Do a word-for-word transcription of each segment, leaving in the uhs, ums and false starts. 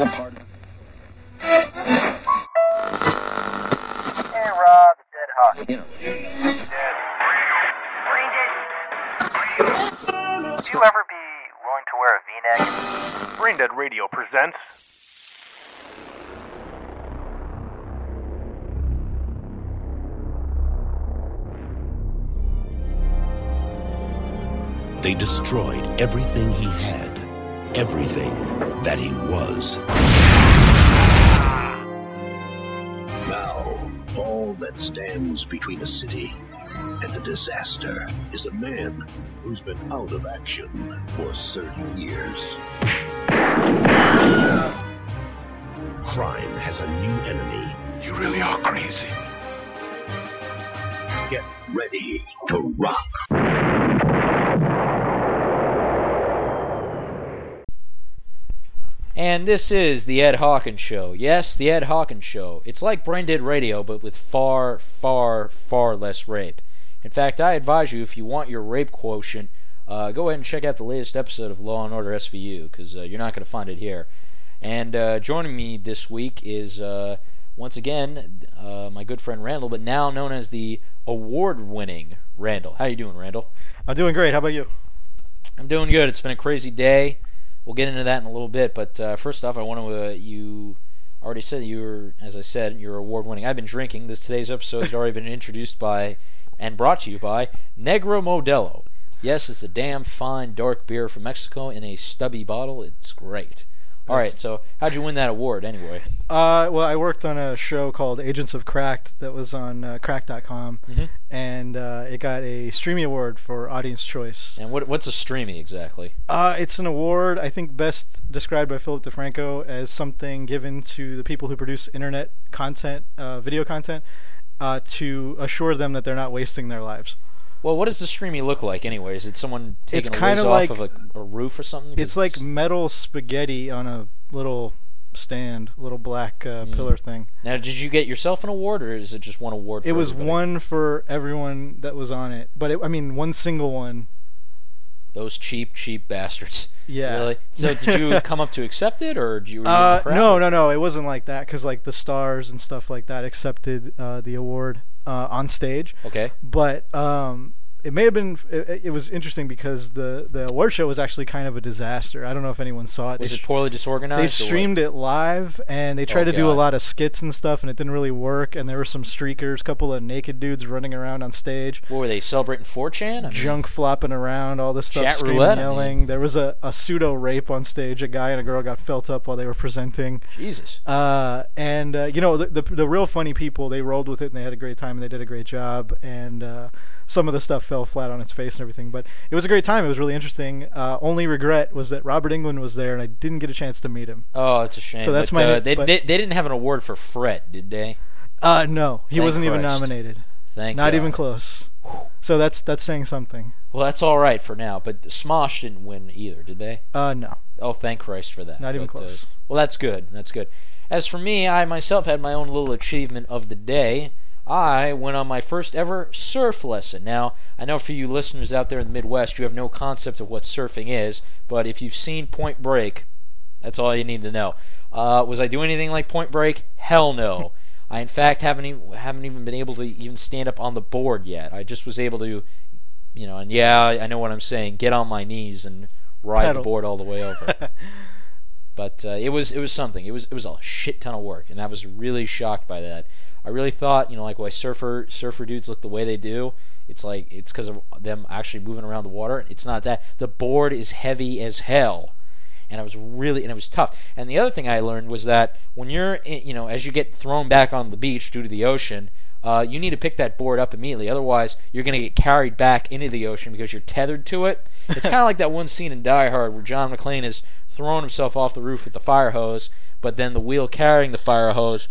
the part. Hey, Rob, it's Ed Hawk. You know. Dead. Brain dead. Would you ever be willing to wear a V-neck? Brain Dead Radio presents... They destroyed everything he had, everything that he was. Now, all that stands between a city and a disaster is a man who's been out of action for thirty years. Crime has a new enemy. You really are crazy. Get ready to rock. And this is the Ed Hawkins Show. Yes, the Ed Hawkins Show. It's like Brain Dead Radio, but with far, far, far less rape. In fact, I advise you, if you want your rape quotient, uh, go ahead and check out the latest episode of Law and Order S V U, because uh, you're not going to find it here. And uh, joining me this week is, uh, once again, uh, my good friend Randall, but now known as the award-winning Randall. How you doing, Randall? I'm doing great. How about you? I'm doing good. It's been a crazy day. We'll get into that in a little bit, but uh, first off, I want to, uh, you already said you were, as I said, you're award-winning. I've been drinking. This today's episode has already been introduced by, and brought to you by, Negro Modelo. Yes, it's a damn fine dark beer from Mexico in a stubby bottle. It's great. All right, so how'd you win that award anyway? Uh, well, I worked on a show called Agents of Cracked that was on uh, crack dot com, Mm-hmm. and uh, it got a Streamy Award for Audience Choice. And what what's a streamy exactly? Uh, it's an award, I think, best described by Philip DeFranco as something given to the people who produce internet content, uh, video content, uh, to assure them that they're not wasting their lives. Well, what does the streamy look like anyway? Is it someone taking It's a kinda whiz like- off of a, a roof or something? 'Cause It's like metal spaghetti on a little stand, little black uh, Mm. pillar thing. Now, did you get yourself an award, or is it just one award for It was everybody? one for everyone that was on it, but it, I mean, one single one. Those cheap, cheap bastards. Yeah. Really? So did you come up to accept it, or did you? Were you in the Uh, crowd? no, no, no. It wasn't like that because like the stars and stuff like that accepted uh, the award uh, on stage. Okay. But um, it may have been. It, it was interesting because the the award show was actually kind of a disaster. I don't know if anyone saw it. Was They it sh- poorly disorganized? They or what? streamed it live, and they tried Oh, to do a God. lot of skits and stuff, and it didn't really work. And there were some streakers, a couple of naked dudes running around on stage, What were they celebrating four chan? I mean, junk flopping around, all this stuff, Chat screaming, roulette, I yelling. mean. There was a, a pseudo rape on stage. A guy and a girl got felt up while they were presenting. Jesus. Uh, and uh, you know the, the the real funny people, they rolled with it and they had a great time and they did a great job. And uh, some of the stuff fell flat on its face and everything, but it was a great time. It was really interesting. Uh, only regret was that Robert Englund was there and I didn't get a chance to meet him. Oh, it's a shame. So that's but, my- uh, they, but- they they didn't have an award for Fret, did they? Uh, no, he Thank wasn't even Christ. nominated. Thank Not God. even close. So that's that's saying something. Well, that's all right for now. But Smosh didn't win either, did they? Uh, no, Oh, thank Christ for that. not even But, uh, close. well, that's good. That's good. As for me, I myself had my own little achievement of the day. I went on my first ever surf lesson. Now, I know for you listeners out there in the Midwest, you have no concept of what surfing is, but if you've seen Point Break, that's all you need to know. Uh, was I doing anything like Point Break? Hell no. I, in fact, haven't even, haven't even been able to even stand up on the board yet. I just was able to, you know, and yeah, I know what I'm saying, get on my knees and ride Pedal. the board all the way over. But uh, it was it was something. It was it was a shit ton of work, and I was really shocked by that. I really thought, you know, like why surfer surfer dudes look the way they do. It's like it's because of them actually moving around the water. It's not that. The board is heavy as hell, and I was really and it was tough. And the other thing I learned was that when you're, in, you know, as you get thrown back on the beach due to the ocean, uh, you need to pick that board up immediately. Otherwise, you're going to get carried back into the ocean because you're tethered to it. It's kind of like that one scene in Die Hard where John McClane is throwing himself off the roof with the fire hose, but then the wheel carrying the fire hose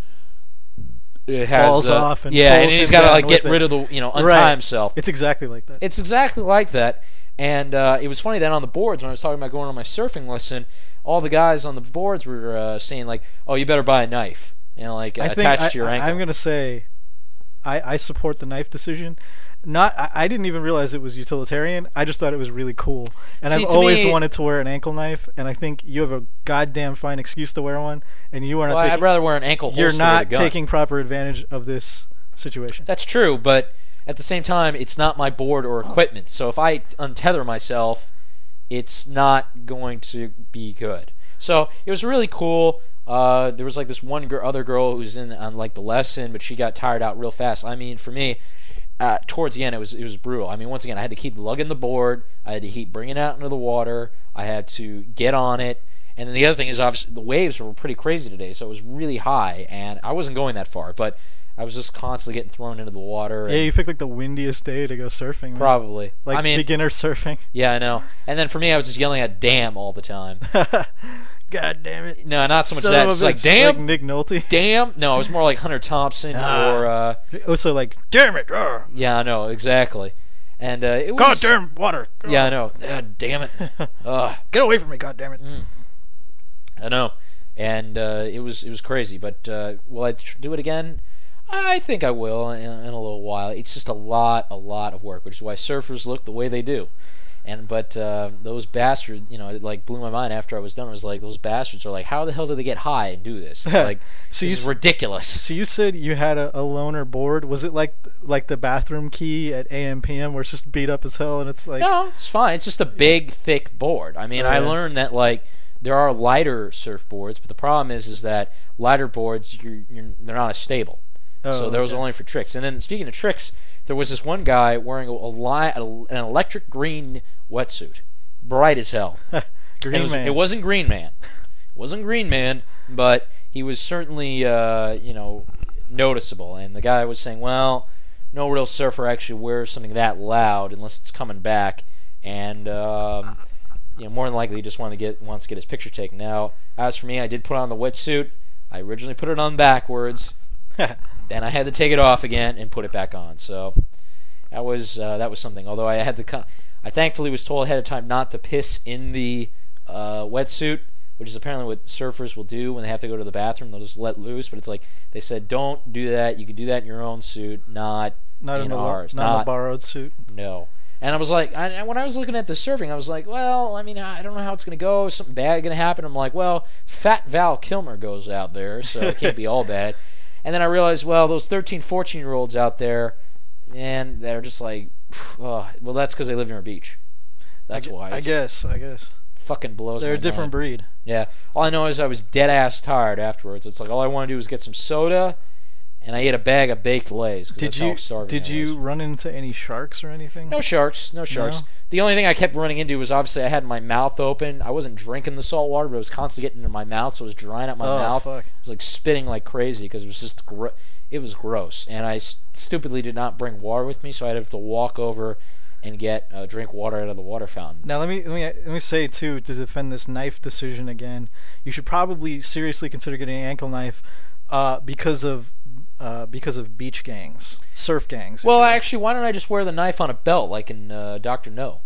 it has, Falls uh, off and yeah, pulls and he's him got to down like get with rid it. of the, you know, untie Right. himself. It's exactly like that. It's exactly like that. And uh, it was funny that on the boards, when I was talking about going on my surfing lesson, all the guys on the boards were uh, saying like, "Oh, you better buy a knife and like I attach think it to your I, ankle." I'm going to say I, I support the knife decision. Not, I, I didn't even realize it was utilitarian. I just thought it was really cool, and See, I've to always me- wanted to wear an ankle knife. And I think you have a goddamn fine excuse to wear one, and you are not. Well, taking, I'd rather wear an ankle holster You're with a not gun. taking proper advantage of this situation. That's true, but at the same time, it's not my board or equipment. So if I untether myself, it's not going to be good. So it was really cool. Uh, there was like this one gir- other girl who was in on like the lesson, but she got tired out real fast. I mean, for me, uh, towards the end, it was it was brutal. I mean, once again, I had to keep lugging the board. I had to keep bringing it out into the water. I had to get on it. And then the other thing is, obviously, the waves were pretty crazy today, so it was really high, and I wasn't going that far, but I was just constantly getting thrown into the water. Yeah, and you picked like the windiest day to go surfing. Man. probably. Like I mean, beginner surfing. yeah, I know. And then for me, I was just yelling at "damn" all the time. God damn it. No, not so much Son that. of a It's like bitch. "damn, Like Nick Nolte. damn." No, it was more like Hunter Thompson Ah. or uh, Also like, damn it. Uh, yeah, I know exactly. And uh, it was God damn water. Yeah, I know. God damn it. Ugh. Get away from me, god damn it. Mm. I know, and uh, it was it was crazy. But uh, will I tr- do it again? I think I will in, in a little while. It's just a lot, a lot of work, which is why surfers look the way they do. And but uh, those bastards, you know, it like blew my mind after I was done. I was like, those bastards are like, how the hell do they get high and do this? It's like So this you is s- ridiculous. So you said you had a, a loaner board. Was it like like the bathroom key at A M P M where it's just beat up as hell and it's like No, it's fine. It's just a big, thick board. I mean, Oh, I yeah. learned that like there are lighter surfboards, but the problem is is that lighter boards you're, you're they're not as stable. Oh, so those okay. are only for tricks. And then speaking of tricks, there was this one guy wearing a, a li- an electric green wetsuit, bright as hell. Green And it, was, Man. it wasn't Green Man. It wasn't Green Man, but he was certainly uh, you know noticeable. And the guy was saying, well, no real surfer actually wears something that loud unless it's coming back. And um, you know, more than likely, he just wanted to get wants to get his picture taken. Now, as for me, I did put on the wetsuit. I originally put it on backwards. Then I had to take it off again and put it back on. So that was uh, that was something. Although I had to, co- I thankfully was told ahead of time not to piss in the uh, wetsuit, which is apparently what surfers will do when they have to go to the bathroom. They'll just let loose. But it's like they said, don't do that. You can do that in your own suit, not not in in the ours. not, in Not the borrowed suit. no. And I was like, I, when I was looking at the surfing, I was like, well, I mean, I don't know how it's going to go. Is something bad going to happen? I'm like, well, Fat Val Kilmer goes out there, so it can't be all bad. And then I realized, well, those thirteen, fourteen-year-olds out there, man, they're just like, oh, well, that's because they live near a beach. That's I, gu- why. I It's guess. I guess fucking blows they're my a different mind. breed. Yeah. All I know is I was dead-ass tired afterwards. It's like, all I want to do is get some soda, and I ate a bag of baked Lays. 'cause Did that's you how starving did I you was. run into any sharks or anything? No sharks, no sharks. No? The only thing I kept running into was obviously I had my mouth open. I wasn't drinking the salt water, but it was constantly getting into my mouth, so it was drying out my Oh, mouth. fuck. I was like spitting like crazy because it was just gro- it was gross. And I s- stupidly did not bring water with me, so I'd have to walk over and get uh, drink water out of the water fountain. Now let me let me let me say too, to defend this knife decision again, you should probably seriously consider getting an ankle knife, uh, because of uh, because of beach gangs, surf gangs. if Well, you will. actually, why don't I just wear the knife on a belt like in uh, Doctor No?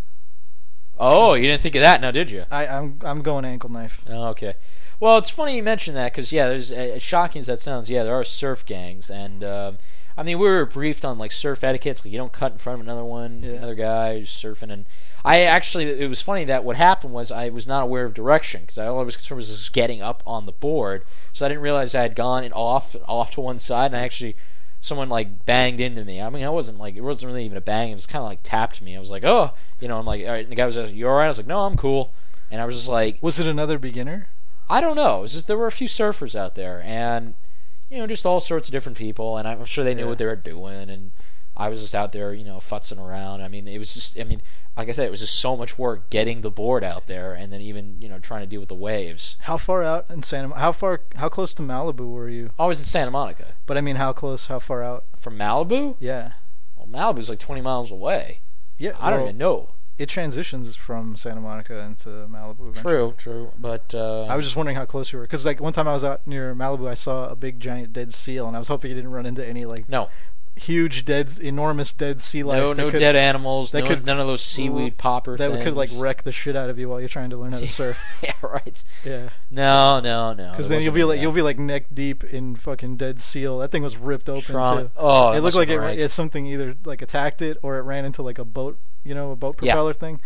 Oh, you didn't think of that, now did you? I I'm I'm going ankle knife. Oh, okay. Well, it's funny you mention that because yeah, there's as shocking as that sounds. Yeah, there are surf gangs, and um, I mean we were briefed on like surf etiquettes. Like you don't cut in front of another one, Yeah. another guy who's surfing. And I actually, it was funny that what happened was I was not aware of direction because all I was concerned was just getting up on the board. So I didn't realize I had gone and off off to one side, and I actually someone like banged into me. I mean, I wasn't like it wasn't really even a bang. It was kind of like tapped me. I was like, oh, you know, I'm like, all right. And the guy was like, you all right? I was like, no, I'm cool. And I was just like, Was it another beginner? I don't know. It's just there were a few surfers out there, and you know, just all sorts of different people, and I'm sure they knew Yeah. what they were doing, and I was just out there, you know, futzing around. I mean, it was just, I mean, like I said, it was just so much work getting the board out there, and then even, you know, trying to deal with the waves. How far out in Santa? How far? How close to Malibu were you? I was in Santa Monica. But I mean, how close? How far out? From Malibu? Yeah. Well, Malibu's like twenty miles away. Yeah. I don't well, even know. It transitions from Santa Monica into Malibu. Eventually. True, true, but uh, I was just wondering how close you were, because like one time I was out near Malibu, I saw a big giant dead seal, and I was hoping you didn't run into any like no, huge dead, enormous dead sea life. No, that no could- dead animals. that No, could- none of those seaweed popper that things. could like wreck the shit out of you while you're trying to learn how to surf. Yeah, right. Yeah, No, no, no. because it then you'll wasn't be any like of you'll that. be like neck deep in fucking dead seal. That thing was ripped open Trauma- too. Oh, it that looked must like have it, been right. it's something either like attacked it or it ran into like a boat, you know, a boat Yeah. propeller thing.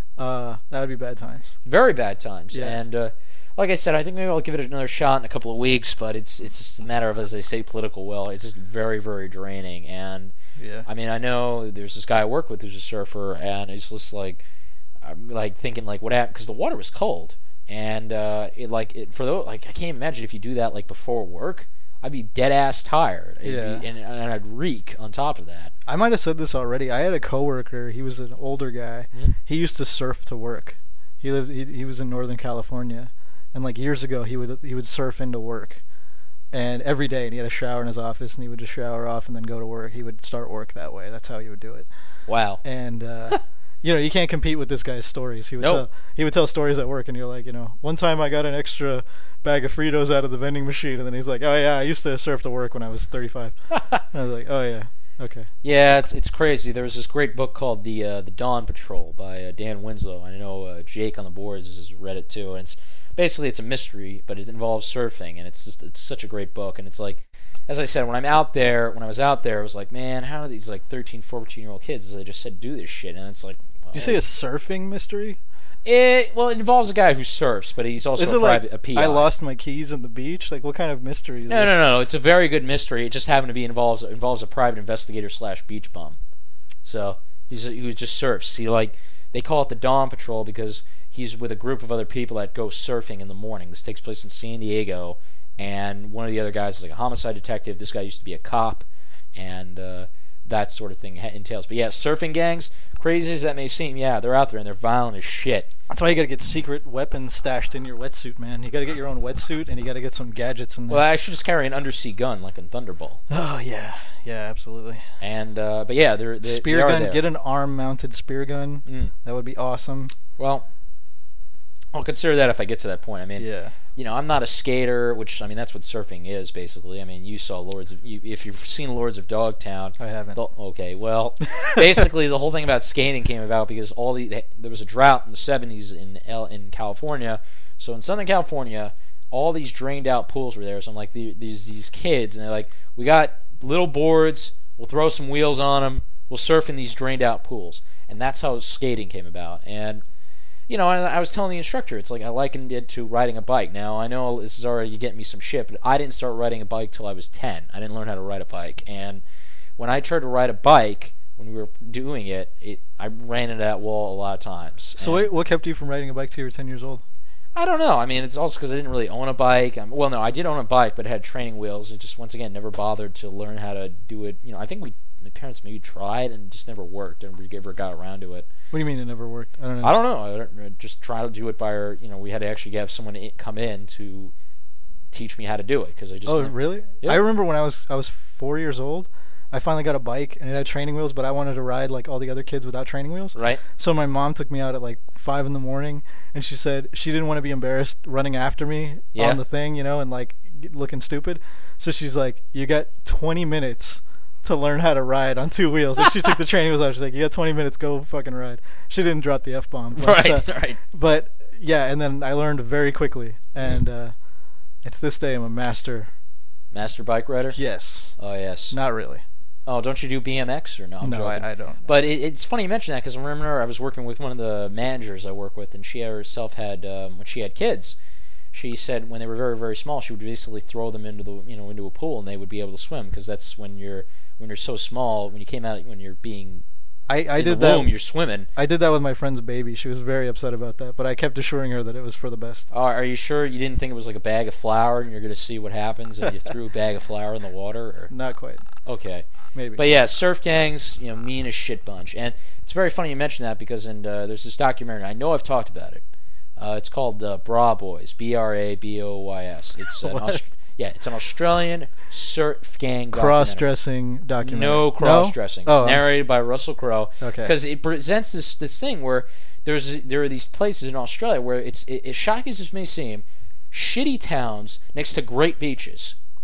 Uh, that would be bad times. Very bad times. Yeah. And uh, like I said, I think maybe I'll give it another shot in a couple of weeks. But it's it's just a matter of, as they say, political will. It's just very, very draining. And Yeah. I mean, I know there's this guy I work with who's a surfer, and it's just like, I'm like thinking like, what happened? Because the water was cold, and uh, it like it, for those like I can't imagine if you do that like before work, I'd be dead ass tired. It'd Yeah. be, and, and I'd reek on top of that. I might have said this already. I had a coworker. He was an older guy. Mhm. He used to surf to work. He lived. He, he was in Northern California, and like years ago, he would he would surf into work, and every day. And he had a shower in his office, and he would just shower off and then go to work. He would start work that way. That's how he would do it. Wow. And uh, you know, you can't compete with this guy's stories. He would Nope. tell he would tell stories at work, and you're like, you know, one time I got an extra bag of Fritos out of the vending machine, and then he's like, oh yeah, I used to surf to work when I was thirty-five. And I was like, oh yeah, okay. Yeah, it's it's crazy. There was this great book called the uh, the Dawn Patrol by uh, Dan Winslow. I know uh, Jake on the boards has read it too, and it's basically it's a mystery, but it involves surfing, and it's just it's such a great book. And it's like, as I said, when I'm out there, when I was out there, I was like, man, how are these like thirteen, fourteen year old kids? As I just said, do this shit, and it's like, well, You say a surfing mystery? it well, it involves a guy who surfs, but he's also Is a it private like a P I. I lost my keys on the beach? Like what kind of mystery is No, this? no, no, no. It's a very good mystery. It just happened to be involves involves a private investigator slash beach bum. So he's who just surfs. He like they call it the Dawn Patrol because he's with a group of other people that go surfing in the morning. This takes place in San Diego, and one of the other guys is like a homicide detective. This guy used to be a cop, and uh, that sort of thing ha- entails. But yeah, surfing gangs, crazy as that may seem, yeah, they're out there and they're violent as shit. That's why you gotta get secret weapons stashed in your wetsuit, man. You gotta get your own wetsuit, and you gotta get some gadgets in there. Well, I should just carry an undersea gun like in Thunderball. Oh yeah, yeah, absolutely. And uh, but yeah, they're, they're Spear they are gun. there. Get an arm-mounted spear gun. Mm. That would be awesome. Well, I'll consider that if I get to that point. I mean, Yeah. you know, I'm not a skater, which I mean that's what surfing is basically. I mean, you saw Lords of you, if you've seen Lords of Dogtown. I haven't. the- okay, well, basically the whole thing about skating came about because all the there was a drought in the seventies in L, in California. So in Southern California, all these drained out pools were there. So I'm like the, these these kids, and they're like, we got little boards. We'll throw some wheels on them. We'll surf in these drained out pools, and that's how skating came about. And you know, and I was telling the instructor, it's like I likened it to riding a bike. Now, I know this is already getting me some shit, but I didn't start riding a bike till I was ten. I didn't learn how to ride a bike. And when I tried to ride a bike, when we were doing it, it I ran into that wall a lot of times. So And wait, what kept you from riding a bike till you were ten years old? I don't know. I mean, it's also because I didn't really own a bike. Um, well, no, I did own a bike, but it had training wheels. It just, once again, never bothered to learn how to do it. You know, I think we, my parents maybe tried and it just never worked, and we ever got around to it. What do you mean it never worked? I don't know. I don't know. I don't, I just try to do it by our. You know, we had to actually have someone i- come in to teach me how to do it because I just. Oh, never- really? Yeah. I remember when I was I was four years old. I finally got a bike and it had training wheels, but I wanted to ride like all the other kids without training wheels. Right. So my mom took me out at like five in the morning, and she said she didn't want to be embarrassed running after me Yeah. on the thing, you know, and like g- looking stupid. So she's like, "You got twenty minutes to learn how to ride on two wheels." And she took the training wheels out. She's like, "You got twenty minutes, go fucking ride." She didn't drop the f bomb. Right. Uh, right. but yeah, and then I learned very quickly, and uh, it's this day I'm a master. Master bike rider. Yes. Oh yes. Not really. Oh, don't you do B M X or no? I'm no, joking. I, I don't. But it, it's funny you mention that because I remember I was working with one of the managers I work with, and she herself had um, when she had kids, she said when they were very very small, she would basically throw them into the you know into a pool and they would be able to swim because that's when you're when you're so small when you came out when you're being I, I in did the that. womb you're swimming. I did that with my friend's baby. She was very upset about that, but I kept assuring her that it was for the best. Uh, are you sure you didn't think it was like a bag of flour and you're going to see what happens and you threw a bag of flour in the water? Or? Not quite. Okay. Maybe. But yeah, surf gangs, you know, mean as shit bunch. And it's very funny you mention that because and uh, there's this documentary, I know I've talked about it. Uh, it's called uh, Bra Boys, B R A B O Y S. It's an What? Aust- yeah, it's an Australian surf gang documentary. Cross-dressing documentary. No cross-dressing. No? Oh, it's I'm s- narrated by Russell Crowe. Okay. Because it presents this this thing where there's there are these places in Australia where it's it, as shocking as this may seem, shitty towns next to great beaches.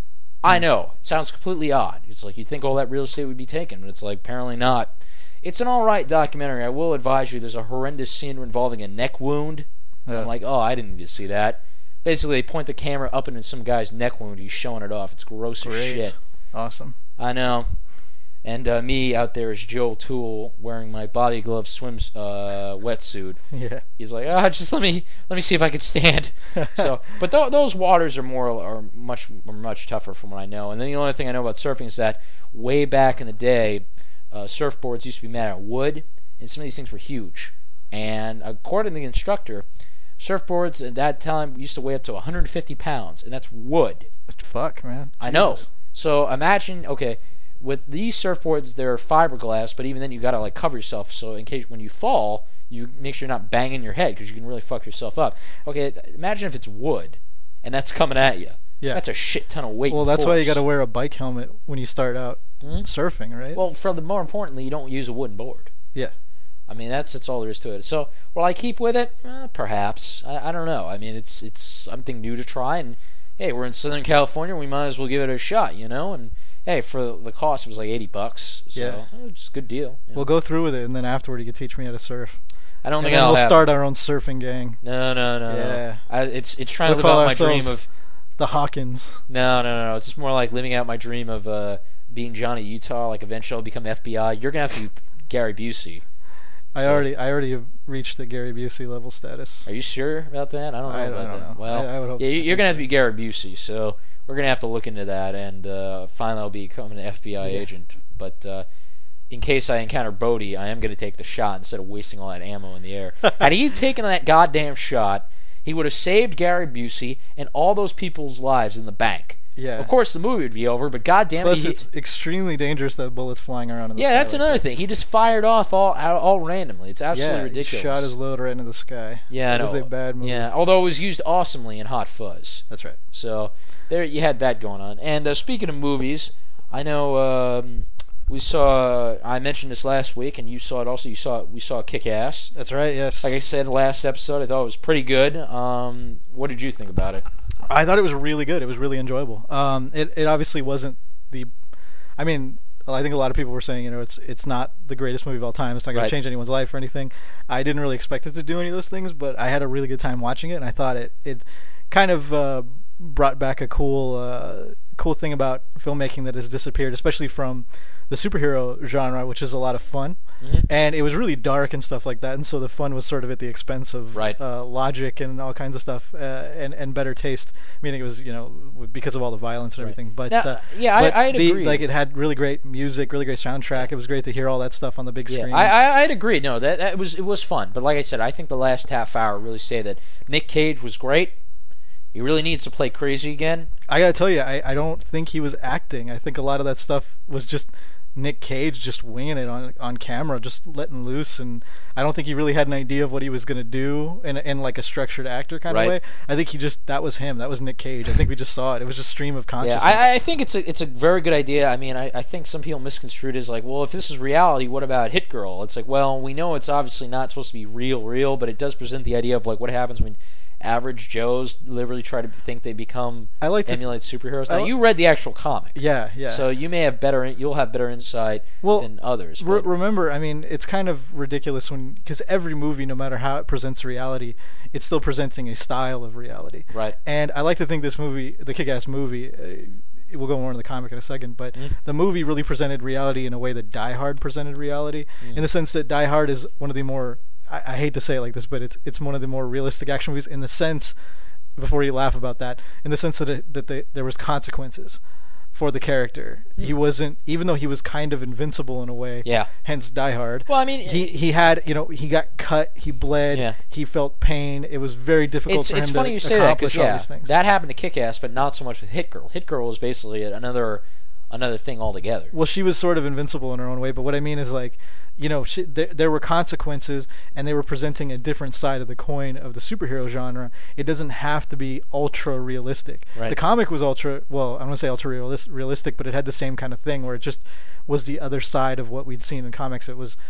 I know. It sounds completely odd. It's like you'd think all that real estate would be taken, but it's like apparently not. It's an alright documentary. I will advise you there's a horrendous scene involving a neck wound. Yeah. I'm like, oh, I didn't need to see that. Basically, they point the camera up into some guy's neck wound. He's showing it off. It's gross as Great. shit. Awesome. I know. And uh, me out there is Joe Toole wearing my body glove swim uh, wetsuit. Yeah. He's like, ah, just let me let me see if I can stand. So, but th- those waters are more are much are much tougher from what I know. And then the only thing I know about surfing is that way back in the day, uh, surfboards used to be made out of wood, and some of these things were huge. And according to the instructor, surfboards at that time used to weigh up to one hundred fifty pounds, and that's wood. Fuck, man. I know. Jesus. So imagine, okay, with these surfboards, they're fiberglass, but even then you gotta like cover yourself, so in case when you fall, you make sure you're not banging your head because you can really fuck yourself up. Okay, imagine if it's wood, and that's coming at you. Yeah. That's a shit ton of weight. Well, and that's force. why you got to wear a bike helmet when you start out Hmm? surfing, right? Well, for the more importantly, you don't use a wooden board. yeah. I mean, that's that's all there is to it. So, will I keep with it? Eh, perhaps. I, I don't know. I mean, it's it's something new to try, and hey, we're in Southern California, we might as well give it a shot, you know. And hey, for the cost, it was like eighty bucks, so Yeah. it's a good deal. you know. We'll go through with it, and then afterward you can teach me how to surf. I don't And think then I'll we'll have start our own surfing gang. No, no, no, Yeah. no. I, it's it's trying We'll to live call out my dream ourselves of the Hawkins. no, no, no, no. It's just more like living out my dream of uh, being Johnny Utah. Like eventually, I'll become F B I. You're gonna have to be Gary Busey. I So- already, I already have reached the Gary Busey level status. Are you sure about that? I don't know I- I about don't that. know. Well, I- I would hope- yeah, you- you're gonna have to be Gary Busey. So we're gonna have to look into that, and uh, finally, I'll become an F B I Yeah. agent. But uh, in case I encounter Bodie, I am gonna take the shot instead of wasting all that ammo in the air. Had he taken that goddamn shot, he would have saved Gary Busey and all those people's lives in the bank. Yeah. Of course, the movie would be over, but goddamn Plus, it, he, it's extremely dangerous that bullets flying around in the yeah, sky. that's like another that. thing. He just fired off all all, all randomly. It's absolutely yeah, ridiculous. He shot his load right into the sky. yeah, I It was know. a bad move. Yeah, although it was used awesomely in Hot Fuzz. That's right. So there you had that going on. And uh, speaking of movies, I know um, we saw. I mentioned this last week, and you saw it also. You saw we saw Kick Ass. That's right. Yes. Like I said last episode, I thought it was pretty good. Um, what did you think about it? I thought it was really good. It was really enjoyable. Um, it it obviously wasn't the. I mean, I think a lot of people were saying, you know, it's it's not the greatest movie of all time. It's not going Right. to change anyone's life or anything. I didn't really expect it to do any of those things, but I had a really good time watching it, and I thought it it kind of uh, brought back a cool uh, cool thing about filmmaking that has disappeared, especially from the superhero genre, which is a lot of fun. Mhm. And it was really dark and stuff like that, and so the fun was sort of at the expense of Right. uh, logic and all kinds of stuff, uh, and and better taste. Meaning it was, you know, because of all the violence and Right. everything. But Now, uh, yeah, but I, I'd the, agree. Like it had really great music, really great soundtrack. It was great to hear all that stuff on the big Yeah, screen. I, I I'd agree. No, that, that was it was fun. But like I said, I think the last half hour really say that Nick Cage was great. He really needs to play crazy again. I gotta tell you, I, I don't think he was acting. I think a lot of that stuff was just Nick Cage just winging it on on camera, just letting loose, and I don't think he really had an idea of what he was gonna do in in like a structured actor kind Right. of way. I think he just that was him. That was Nick Cage. I think we just saw it. It was just stream of Yeah, consciousness. I, I think it's a it's a very good idea. I mean, I, I think some people misconstrued it as like, well, if this is reality, what about Hit Girl? It's like, well, we know it's obviously not supposed to be real, real, but it does present the idea of like what happens when average Joes literally try to think they become I like to emulate superheroes. I Now, li- you read the actual comic, yeah, yeah. so you may have better, you'll have better insight Well, than others. Re- But, remember, I mean, it's kind of ridiculous when because every movie, no matter how it presents reality, it's still presenting a style of reality. right, And I like to think this movie, the Kick-Ass movie, uh, we'll go more into the comic in a second, but Mhm. the movie really presented reality in a way that Die Hard presented reality, Mm. in the sense that Die Hard is one of the more, I, I hate to say it like this, but it's it's one of the more realistic action movies in the sense, before you laugh about that, in the sense that it, that they, there was consequences for the character. Mm. He wasn't, even though he was kind of invincible in a way, yeah. hence Die Hard. Well, I mean, He he had, you know, he got cut, he bled, Yeah. he felt pain. It was very difficult it's for it's him funny to you say that because accomplish all yeah, these things. that happened to Kick-Ass, but not so much with Hit Girl. Hit Girl is basically another another thing altogether. Well, she was sort of invincible in her own way, but what I mean is like, you know, she, there, there were consequences, and they were presenting a different side of the coin of the superhero genre. It doesn't have to be ultra realistic. Right. The comic was ultra, well, I don't want to say ultra realis- realistic, but it had the same kind of thing where it just was the other side of what we'd seen in comics. It was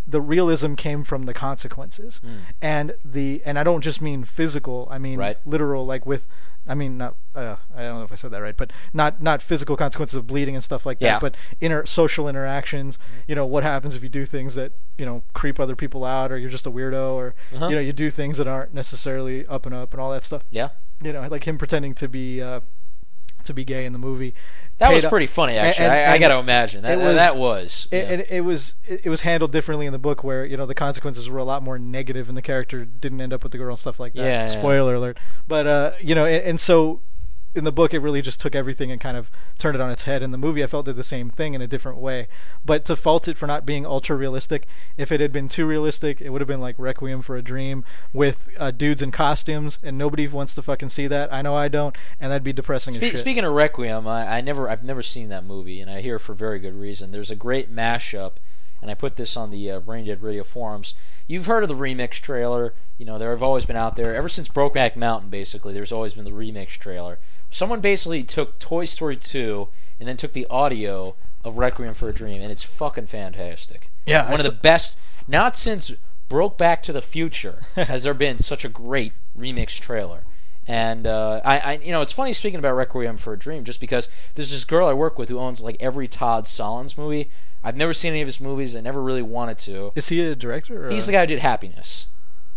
the realism came from the consequences, Mm. and the and I don't just mean physical. I mean Right. literal, like with. I mean, not. Uh, I don't know if I said that right, but not not physical consequences of bleeding and stuff like that. Yeah. But inter social interactions. You know, what happens if you do things that you know creep other people out, or you're just a weirdo, or Uh-huh. you know you do things that aren't necessarily up and up and all that stuff. Yeah. You know, like him pretending to be uh, to be gay in the movie. That was Paid- pretty funny, actually. and- I, I and got to imagine that. it was- that was. It, yeah. it, it was it, it was handled differently in the book, where you know the consequences were a lot more negative, and the character didn't end up with the girl and stuff like that. Yeah, yeah. Spoiler alert. But uh, you know, and, and so in the book, it really just took everything and kind of turned it on its head. In the movie, I felt did the same thing in a different way. But to fault it for not being ultra realistic, if it had been too realistic, it would have been like Requiem for a Dream with uh, dudes in costumes, and nobody wants to fucking see that. I know I don't, and that'd be depressing Spe- as shit. Speaking of Requiem, I, I never, I've never seen that movie, and I hear for very good reason. There's a great mashup, and I put this on the uh, Brain Dead Radio forums. You've heard of the remix trailer. You know, they've always been out there ever since Brokeback Mountain. Basically, there's always been the remix trailer. Someone basically took Toy Story two and then took the audio of Requiem for a Dream, and it's fucking fantastic. Yeah, I one of saw- the best. Not since Brokeback to the Future has there been such a great remix trailer. And uh, I, I, you know, it's funny speaking about Requiem for a Dream, just because there's this girl I work with who owns like every Todd Solondz movie. I've never seen any of his movies. I never really wanted to. Is he a director? Or He's a- the guy who did Happiness.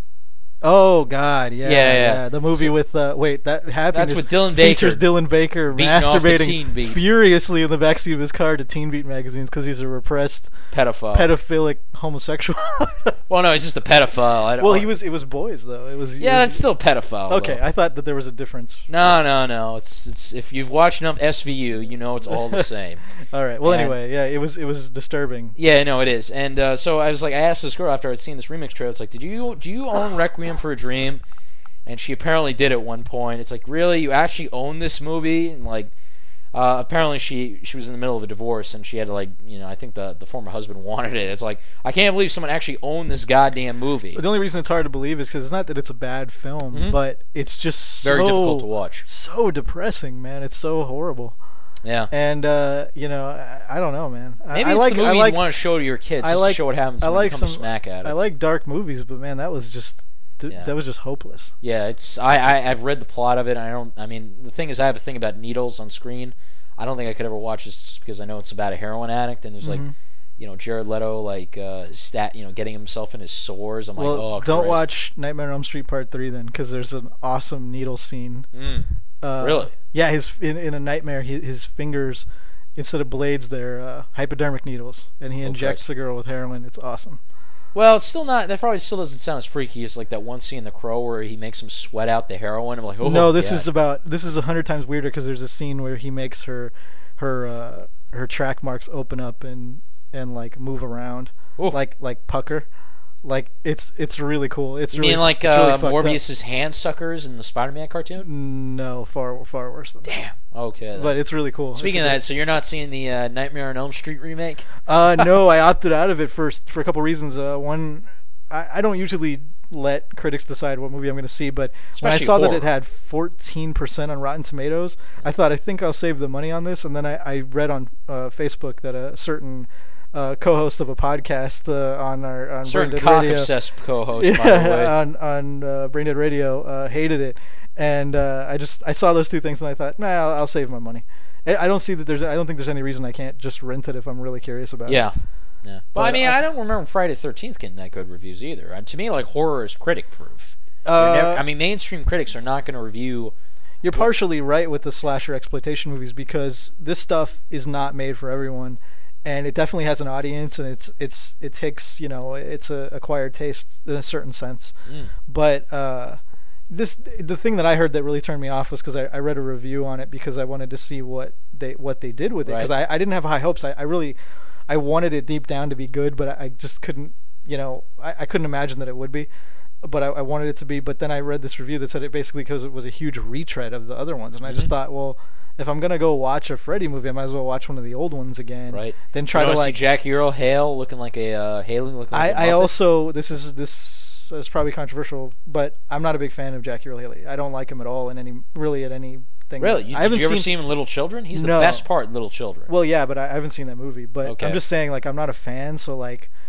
Oh God, yeah, Yeah, yeah. The movie So- with uh, wait, that happiness with Dylan features Baker Dylan Baker beating off the masturbating Teen Beat. furiously in the backseat of his car to Teen Beat magazines because he's a repressed Pedophile. pedophilic homosexual. Well, no, he's just a pedophile. I don't, well, he was. It was boys though. It was. it Yeah, was- it's still pedophile. okay. though. I thought that there was a difference. No, no, no. It's it's if you've watched enough S V U, you know it's all the same. All right. Well, And- anyway, yeah, it was. It was disturbing. Yeah, no, it is. And uh, so I was like, I asked this girl after I'd seen this remix trailer. It's like, did you do you own Requiem for a Dream? And she apparently did at one point. It's like, really, you actually own this movie? And like, uh, apparently she she was in the middle of a divorce and she had to like, you know, I think the the former husband wanted it. It's like, I can't believe someone actually owned this goddamn movie. But the only reason it's hard to believe is because it's not that it's a bad film, Mhm. but it's just so, Very difficult to watch. So depressing, man. It's so horrible. Yeah. And uh, you know, I, I don't know, man. I, Maybe I it's like, the movie I like, you want to show to your kids, I just like- to show what happens I when like you become some- a smack addict. I like dark movies, but man, that was just th- Yeah. that was just hopeless. Yeah, it's I, I I've read the plot of it. And I don't. I mean, the thing is, I have a thing about needles on screen. I don't think I could ever watch this just because I know it's about a heroin addict, and there's like, Mhm. you know, Jared Leto like uh, stat, you know, getting himself in his sores. I'm Well, like, oh, don't Christ. watch Nightmare on Elm Street Part Three then, because there's an awesome needle scene. Mm, Uh, really? Yeah, his in, in a nightmare, he, his fingers instead of blades, they're uh, hypodermic needles, and he Oh, injects Christ. the girl with heroin. It's awesome. Well, it's still not. That probably still doesn't sound as freaky as like that one scene in The Crow where he makes him sweat out the heroin. I'm like, oh, no, this yeah. is about this is a hundred times weirder because there's a scene where he makes her her uh, her track marks open up and and like move around, Ooh. like like pucker. Like it's it's really cool. It's You really, mean like it's really uh, fucked up. Morbius's hand suckers in the Spider-Man cartoon? No, far far worse than that. Damn. Okay. then. But it's really cool. Speaking It's of a that, so you're not seeing the uh, Nightmare on Elm Street remake? Uh, no, I opted out of it first for a couple reasons. Uh, one, I, I don't usually let critics decide what movie I'm going to see, but when I Especially saw that horror. it had fourteen percent on Rotten Tomatoes, I thought I think I'll save the money on this. And then I, I read on uh, Facebook that a certain uh, co-host of a podcast uh, on our on Certain Brain Dead cock Radio, obsessed co-host, yeah, by the way. on on uh, Brain Dead Radio uh, hated it, and uh, I just I saw those two things and I thought, nah, I'll, I'll save my money. I, I don't see that there's I don't think there's any reason I can't just rent it if I'm really curious about it. Yeah. Yeah. But, I But mean, I- I don't remember Friday the thirteenth getting that good reviews either. And to me, like, horror is critic proof. Uh, I mean, mainstream critics are not going to review. You're partially right with the slasher exploitation movies because this stuff is not made for everyone, and it definitely has an audience, and it's it's it takes you know it's a acquired taste in a certain sense. Mm. But uh, this the thing that I heard that really turned me off was because I, I read a review on it because I wanted to see what they what they did with it because Right. I, I didn't have high hopes. I, I really I wanted it deep down to be good, but I, I just couldn't you know I, I couldn't imagine that it would be. But I, I wanted it to be. But then I read this review that said it basically because it was a huge retread of the other ones, and I just Mhm. thought, well, if I'm gonna go watch a Freddy movie, I might as well watch one of the old ones again. Right. Then try you to wanna like. see Jackie Earl Hale looking like a uh, Hailing looking like I, a I Muppet? also this is this is probably controversial, but I'm not a big fan of Jackie Earl Haley. I don't like him at all in any really at any thing. Really? You, I did haven't you ever seen, see him in Little Children? He's the No. best part in Little Children. Well, yeah, but I, I haven't seen that movie. But Okay. I'm just saying, like, I'm not a fan, so like, I,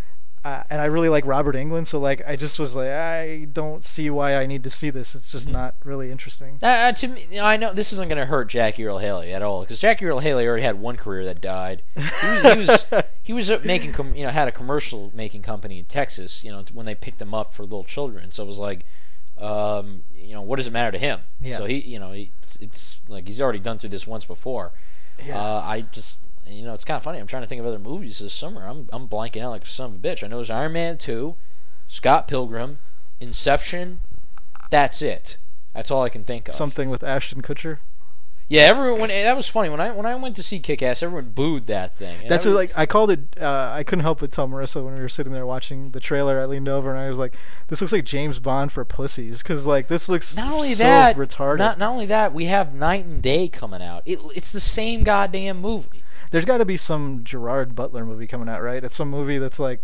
uh, and I really like Robert Englund, so like I just was like, I don't see why I need to see this. It's just not really interesting. Uh, to me, you know, I know this isn't going to hurt Jackie Earle Haley at all because Jackie Earle Haley already had one career that died. He was he was, he was uh, making com- you know had a commercial making company in Texas. You know when they picked him up for little children, so it was like, um, you know, what does it matter to him? Yeah. So he, you know, he, it's, it's like he's already done through this once before. Yeah. Uh, I just. You know, it's kind of funny. I'm trying to think of other movies this summer. I'm I'm blanking out like a son of a bitch. I know there's Iron Man two, Scott Pilgrim, Inception. That's it. That's all I can think of. Something with Ashton Kutcher. Yeah, everyone. When, that was funny when I when I went to see Kick-Ass, everyone booed that thing. And That's I what, was, like I called it. Uh, I couldn't help but tell Marissa when we were sitting there watching the trailer. I leaned over and I was like, "This looks like James Bond for pussies." Because like this looks not only so that, retarded. Not not only that, we have Night and Day coming out. It, it's the same goddamn movie. There's got to be some Gerard Butler movie coming out, right? It's some movie that's like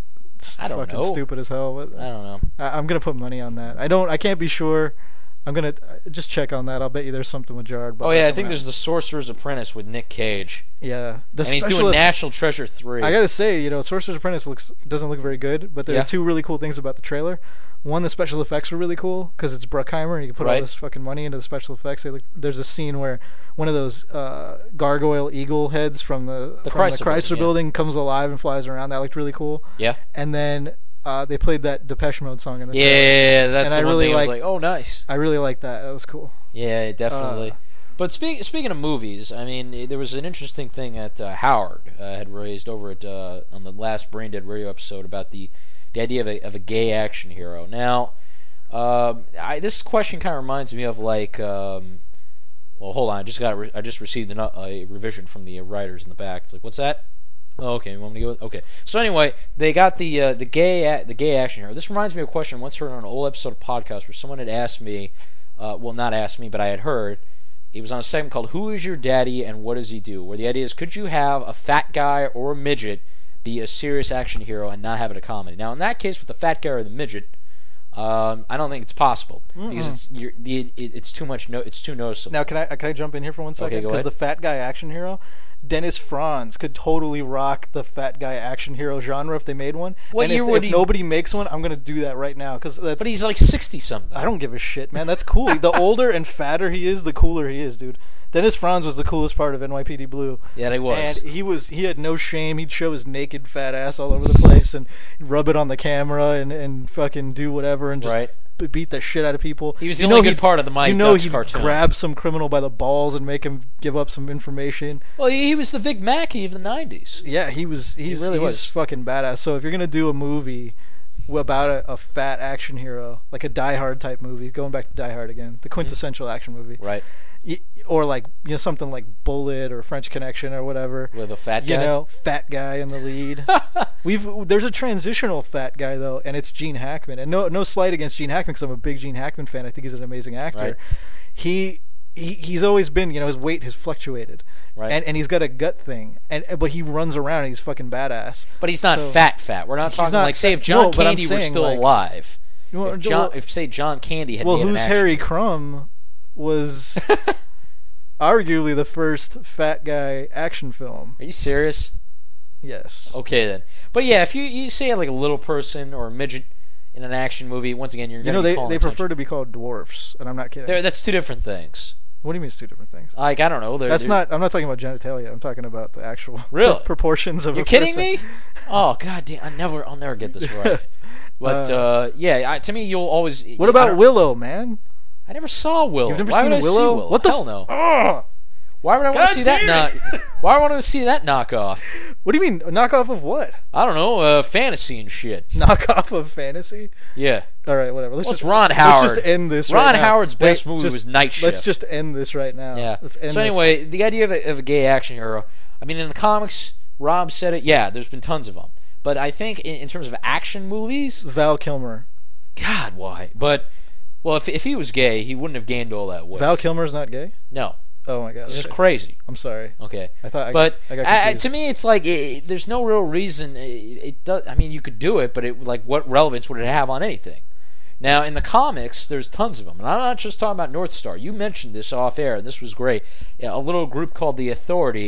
I don't fucking know. stupid as hell. But I don't know. I, I'm gonna put money on that. I don't. I can't be sure. I'm gonna uh, just check on that. I'll bet you there's something with Gerard Butler. Oh yeah, I coming think out. there's The Sorcerer's Apprentice with Nick Cage, Yeah, the and he's special doing ed- National Treasure three. I gotta say, you know, Sorcerer's Apprentice looks doesn't look very good, but there Yeah. are two really cool things about the trailer. One, the special effects were really cool because it's Bruckheimer, and you can put all Right. this fucking money into the special effects. They look, there's a scene where one of those uh, gargoyle eagle heads from the, The from Chrysler the Chrysler Building, yeah. building comes alive and flies around. That looked really cool. Yeah. And then uh, they played that Depeche Mode song in the trailer. Yeah, that's And the I one really thing I was like- like, oh, nice. I really liked that. That was cool. Yeah, definitely. Uh, but speak, speaking of movies, I mean, there was an interesting thing that uh, Howard uh, had raised over at uh, on the last Brain Dead Radio episode about the the idea of a of a gay action hero. Now, um, I, this question kind of reminds me of like, um, well, hold on, I just got re- I just received an, uh, a revision from the writers in the back. It's like, what's that? Oh, okay, you want me to go? With? Okay. So anyway, they got the uh, the gay a- the gay action hero. This reminds me of a question I once heard on an old episode of podcast where someone had asked me, uh, well, not asked me, but I had heard. It was on a segment called "Who Is Your Daddy and What Does He Do?" Where the idea is, could you have a fat guy or a midget be a serious action hero and not have it a comedy? Now, in that case, with the fat guy or the midget, um, I don't think it's possible Mm-mm. because it's you're, the, it, it's too much. No, it's too noticeable. Now, can I can I jump in here for one second? Okay, go Because ahead. the fat guy action hero, Dennis Franz, could totally rock the fat guy action hero genre if they made one. What and year if, would if he- nobody makes one, I'm gonna do that right now because that's. But he's like sixty something. I don't give a shit, man. That's cool. The older and fatter he is, the cooler he is, dude. Dennis Franz was the coolest part of N Y P D Blue. Yeah, he was. And he was he had no shame. He'd show his naked fat ass all over the place and rub it on the camera and, and fucking do whatever and just Right. b- beat the shit out of people. He was the You only know good he'd- part of the Mighty You know Ducks he'd cartoon. grab some criminal by the balls and make him give up some information. Well, he was the Vic Mackey of the nineties. Yeah, he was. He's really he's was. fucking badass. So if you're gonna do a movie about a, a fat action hero, like a Die Hard type movie, going back to Die Hard again, the quintessential action movie, Right. y- or like you know something like Bullet or French Connection or whatever. With a fat You guy. know, fat guy in the lead. We've there's a transitional fat guy though, and it's Gene Hackman. And no no slight against Gene Hackman because I'm a big Gene Hackman fan. I think he's an amazing actor. Right. He. He, he's always been, you know, his weight has fluctuated, Right. and and he's got a gut thing, and but he runs around and he's fucking badass. But he's not So- fat fat. We're not He's talking not like say if fat- John no, but I'm Candy were saying, still like- alive. Well, If John, if say John Candy had well, made an who's action- Harry Crumb was arguably the first fat guy action film. Are you serious? Yes. Okay then. But yeah, if you you say like a little person or a midget in an action movie, once again you're You gonna know be they calling they attention. prefer to be called dwarfs, and I'm not kidding. They're- that's two different things. What do you mean it's two different things? Like I don't know. They're, That's they're- not. I'm not talking about genitalia. I'm talking about the actual Really? proportions of. You're a kidding person. me? Oh god damn! I never I'll never get this right. But Uh, uh, yeah, I, to me you'll always. What I about don't- Willow, man? I never saw Willow. You've never Why seen would I see Willow? Willow? What the Hell f- no. Ugh! Why would I want God to see that damn knock? it! Why would I want to see that knockoff? What do you mean knockoff of what? I don't know, uh, fantasy and shit. Knockoff of fantasy? Yeah. All right, whatever. Let's Well, it's just Ron Howard. Let's just end this. Ron right now. Howard's best Wait, movie just- was Night Shift. Let's just end this right now. Yeah. Let's end So this. anyway, the idea of a, of a gay action hero. I mean, in the comics, Rob said it. Yeah, there's been tons of them. But I think in, in terms of action movies, Val Kilmer. God, why? But well, if if he was gay, he wouldn't have gained all that weight. Val Kilmer's not gay? No, Oh my god. it's just okay. crazy. I'm sorry. Okay. I thought I But I got I, I- confused. to me, it's like it, there's no real reason. It, it does. I mean, you could do it, but it like what relevance would it have on anything? Now, in the comics, there's tons of them, and I'm not just talking about North Star. You mentioned this off air, and this was great. Yeah, a little group called the Authority,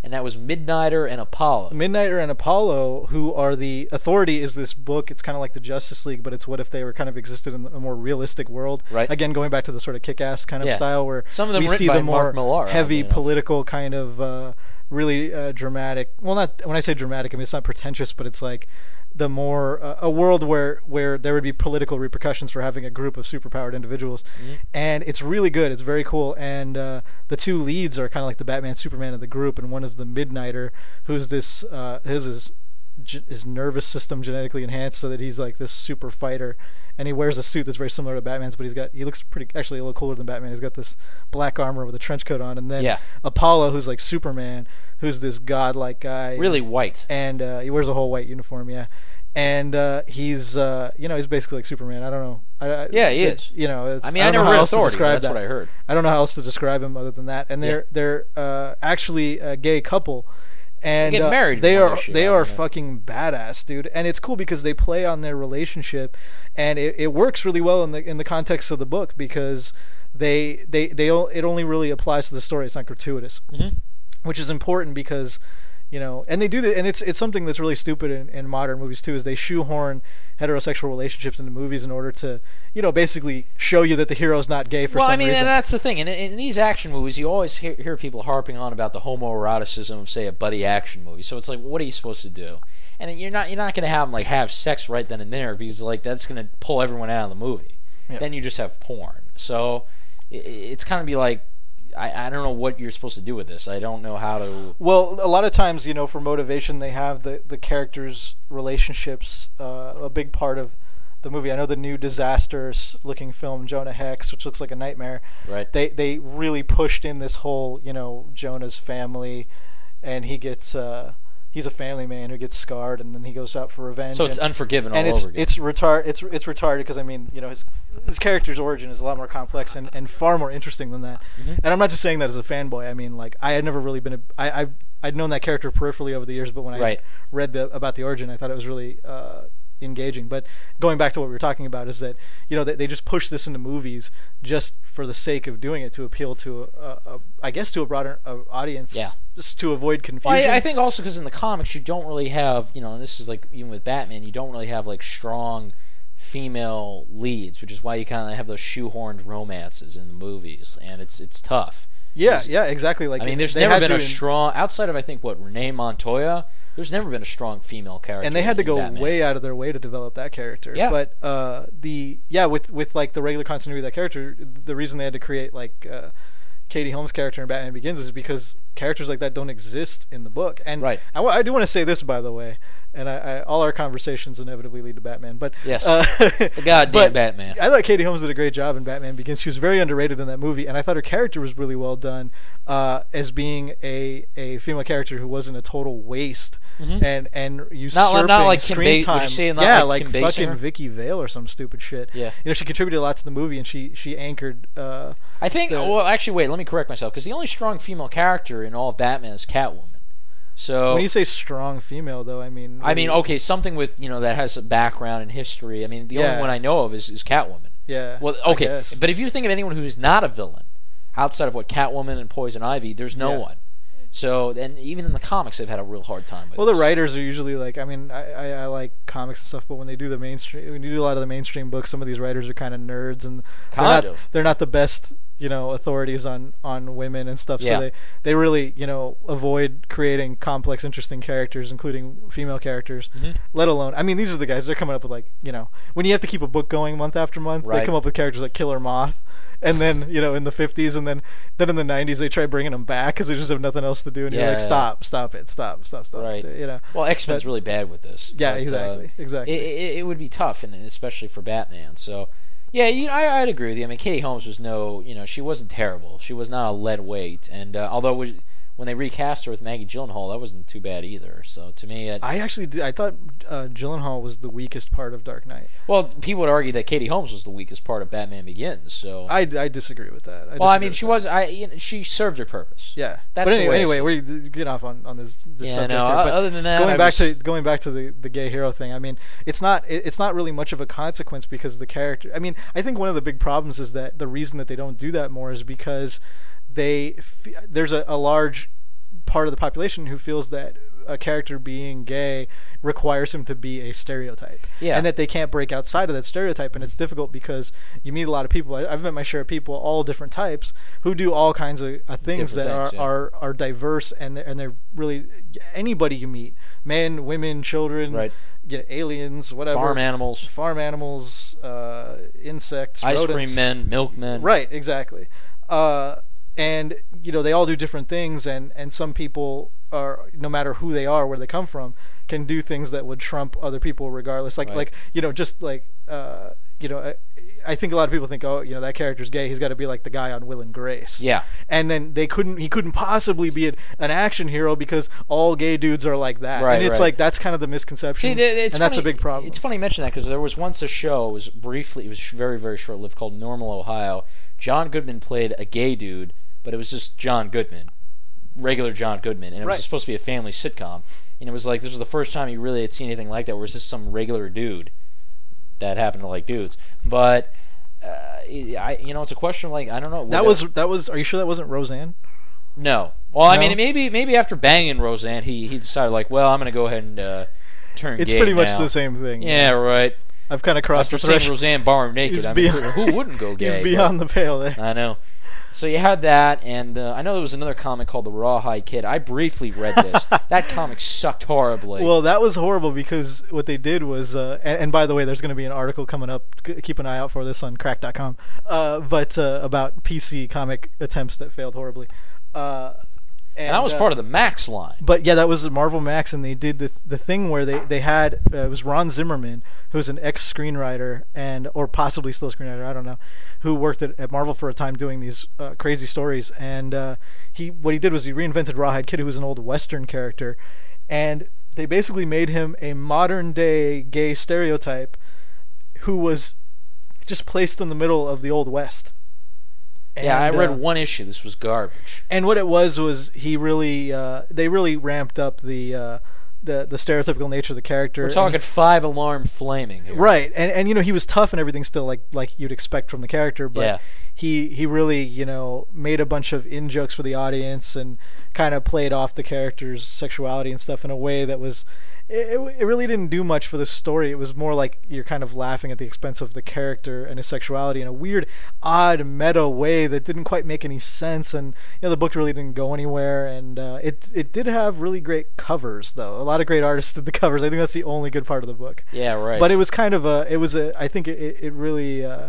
and that was Midnighter and Apollo. Midnighter and Apollo, who are the Authority, is this book. It's kind of like the Justice League, but it's what if they were kind of existed in a more realistic world. Right. Again, going back to the sort of kick-ass kind of Yeah. style, where Some of them we written see by the more Mark Millar, heavy oddly enough. political kind of uh, really uh, dramatic. Well, not when I say dramatic, I mean it's not pretentious, but it's like the more uh, a world where where there would be political repercussions for having a group of superpowered individuals, Mhm. and it's really good. It's very cool, and uh, the two leads are kind of like the Batman Superman of the group, and one is the Midnighter, who's this uh, his is ge- his nervous system genetically enhanced so that he's like this super fighter, and he wears a suit that's very similar to Batman's, but he's got he looks pretty actually a little cooler than Batman. He's got this black armor with a trench coat on, and then Yeah. Apollo, who's like Superman, who's this godlike guy, Really white. and uh, he wears a whole white uniform, yeah. And uh, he's, uh, you know, he's basically like Superman. I don't know. I, I, Yeah, he it- is. You know, it's, I mean, I I, don't know never how read else to Authority, but describe that's that. what I heard. I don't know how else to describe him other than that. And they're Yeah. they're uh, actually a gay couple, and They get uh, married They in one are issue, they I are don't know. fucking badass, dude. And it's cool because they play on their relationship, and it, it works really well in the in the context of the book because they they they o- it only really applies to the story. It's not gratuitous, Mhm. which is important because. You know, and they do that, and it's it's something that's really stupid in, in modern movies too. Is they shoehorn heterosexual relationships into movies in order to, you know, basically show you that the hero's not gay for Well, some I mean, reason. and that's the thing. In, in these action movies, you always hear, hear people harping on about the homoeroticism of, say, a buddy action movie. So it's like, what are you supposed to do? And you're not you're not going to have them like have sex right then and there because like that's going to pull everyone out of the movie. Yeah. Then you just have porn. So it, it's kind of be like. I, I don't know what you're supposed to do with this. I don't know how to. Well, a lot of times, you know, for motivation, they have the the characters' relationships uh, a big part of the movie. I know the new disastrous-looking film Jonah Hex, which looks like a nightmare. Right. They they really pushed in this whole, you know, Jonah's family, and he gets uh, he's a family man who gets scarred, and then he goes out for revenge. So it's and, Unforgiven all and it's over again. it's retard it's it's retarded because I mean, you know, his his character's origin is a lot more complex and, and far more interesting than that. Mhm. And I'm not just saying that as a fanboy. I mean, like I had never really been a I I I'd known that character peripherally over the years, but when I Right. read the about the origin, I thought it was really uh, engaging. But going back to what we were talking about is that you know they, they just push this into movies just for the sake of doing it to appeal to a, a, a I guess to a broader uh, audience. Yeah. Just to avoid confusion. Well, I, I think also because in the comics you don't really have, you know, and this is like even with Batman, you don't really have like strong female leads, which is why you kind of have those shoehorned romances in the movies, and it's it's tough. Yeah, 'Cause- yeah, exactly. Like I mean, there's they never had been to a in- strong outside of I think what Renee Montoya. There's never been a strong female character, and they had to in go Batman. way out of their way to develop that character. Yeah. But uh, the yeah, with with like the regular continuity of that character, the reason they had to create like uh, Katie Holmes' character in Batman Begins is because characters like that don't exist in the book. And Right. I, w- I do want to say this, by the way, and I, I, all our conversations inevitably lead to Batman. But Yes. uh, The goddamn but Batman. I thought Katie Holmes did a great job in Batman Begins. She was very underrated in that movie, and I thought her character was really well done uh, as being a, a female character who wasn't a total waste Mhm. and and usurping not like Kim screen Ba- would time. you say not yeah, like like Kim fucking Basinger? Vicky Vale or some stupid shit. Yeah. You know, she contributed a lot to the movie, and she she anchored. Uh, I think. the- well, actually, wait. Let me correct myself because the only strong female character in all of Batman is Catwoman. So when you say strong female, though, I mean. I mean, really- okay, something with you know that has a background in history. I mean, the Yeah. only one I know of is, is Catwoman. Yeah. Well, I okay, guess. but if you think of anyone who's not a villain, outside of what Catwoman and Poison Ivy, there's no Yeah. one. So, and even in the comics, they've had a real hard time with. Well, the this. writers are usually like, I mean, I, I, I like comics and stuff, but when they do the mainstream, when you do a lot of the mainstream books, some of these writers are kind of nerds, and Kind they're not, of. they're not the best, you know, authorities on, on women and stuff. Yeah. So they, they really, you know, avoid creating complex, interesting characters, including female characters. Mhm. Let alone, I mean, these are the guys. They're coming up with like, you know, when you have to keep a book going month after month, Right. they come up with characters like Killer Moth. And then, you know, in the fifties, and then, then in the nineties, they try bringing them back because they just have nothing else to do. And you're Yeah, like, yeah. stop, stop it, stop, stop, stop. Right. You know. Well, X Men's But- really bad with this. Yeah, but, uh, exactly, exactly. It, it, it would be tough, and especially for Batman. So, yeah, you, I, I'd agree with you. I mean, Katie Holmes was no, you know, she wasn't terrible. She was not a lead weight, and uh, although it was, when they recast her with Maggie Gyllenhaal, that wasn't too bad either. So to me, it, I actually did, I thought uh, Gyllenhaal was the weakest part of Dark Knight. well, people would argue that Katie Holmes was the weakest part of Batman Begins. So, I, I disagree with that. I well, I disagree mean, with she that. was, I, you know, she served her purpose. Yeah, That's but the anyway, way I anyway, see we get off on, on this, this Yeah, subject no, here. o- But other than that, going I back was- to going back to the, the gay hero thing, I mean, it's not it, it's not really much of a consequence because the character. I mean, I think one of the big problems is that the reason that they don't do that more is because they f- there's a, a large part of the population who feels that a character being gay requires him to be a stereotype, Yeah. and that they can't break outside of that stereotype. And it's difficult because you meet a lot of people. I, I've met my share of people, all different types, who do all kinds of uh, things Different that things, are, yeah. are are diverse, and they're, and they're really anybody you meet, men, women, children, Right. you know, aliens, whatever, Farm animals, farm animals, uh, insects, ice rodents. cream men, milkmen. Right, exactly. Uh, and you know, they all do different things, and, and some people are, no matter who they are, where they come from, can do things that would trump other people regardless. Like Right. like you know, just like uh, you know, I, I think a lot of people think, oh, you know, that character's gay. He's got to be like the guy on Will and Grace. Yeah. And then they couldn't. He couldn't possibly be an, an action hero because all gay dudes are like that. Right, and it's right. like that's kind of the misconception. See, th- it's and that's a funny- big problem. It's funny you mention that because there was once a show. It was briefly. It was very very short lived called Normal Ohio. John Goodman played a gay dude, but it was just John Goodman, regular John Goodman, and it was Right. supposed to be a family sitcom. And it was like this was the first time you really had seen anything like that, where it was just some regular dude that happened to like dudes. But uh, I, you know, it's a question of like I don't know. that would was a- that was. Are you sure that wasn't Roseanne? no. Well, I No? mean, maybe maybe after banging Roseanne, he he decided like, well, I'm gonna go ahead and uh, turn It's gay pretty much now. the same thing. Yeah, right. I've kind of crossed After the seeing threshold. Roseanne Barr naked, He's I mean, beyond- who, who wouldn't go gay? He's But- beyond the pale there. I know. So you had that, and uh, I know there was another comic called The Rawhide Kid. I briefly read this. That comic sucked horribly. Well, that was horrible because what they did was, uh, and, and by the way, there's going to be an article coming up. c- Keep an eye out for this on crack dot com. Uh, but uh, about P C comic attempts that failed horribly. Uh, and, and that was uh, part of the Max line. But yeah, that was Marvel Max, and they did the the thing where they they had uh, it was Ron Zimmerman, who's an ex screenwriter and or possibly still a screenwriter, I don't know, who worked at, at Marvel for a time doing these uh, crazy stories. And uh, he what he did was he reinvented Rawhide Kid, who was an old Western character, and they basically made him a modern day gay stereotype, who was just placed in the middle of the old West. yeah, I And, read uh, one issue. This was garbage. and what it was was he really uh, they really ramped up the uh, the the stereotypical nature of the character. We're And talking five alarm flaming here. right, and and you know he was tough and everything still like like you'd expect from the character, but Yeah. he he really you know made a bunch of in jokes for the audience and kind of played off the character's sexuality and stuff in a way that was. It, it really didn't do much for the story. It was more like you're kind of laughing at the expense of the character and his sexuality in a weird, odd, meta way that didn't quite make any sense. And you know, the book really didn't go anywhere. And uh, it it did have really great covers, though. A lot of great artists did the covers. I think that's the only good part of the book. Yeah, right. But it was kind of a. It was a. I think it it really. Uh,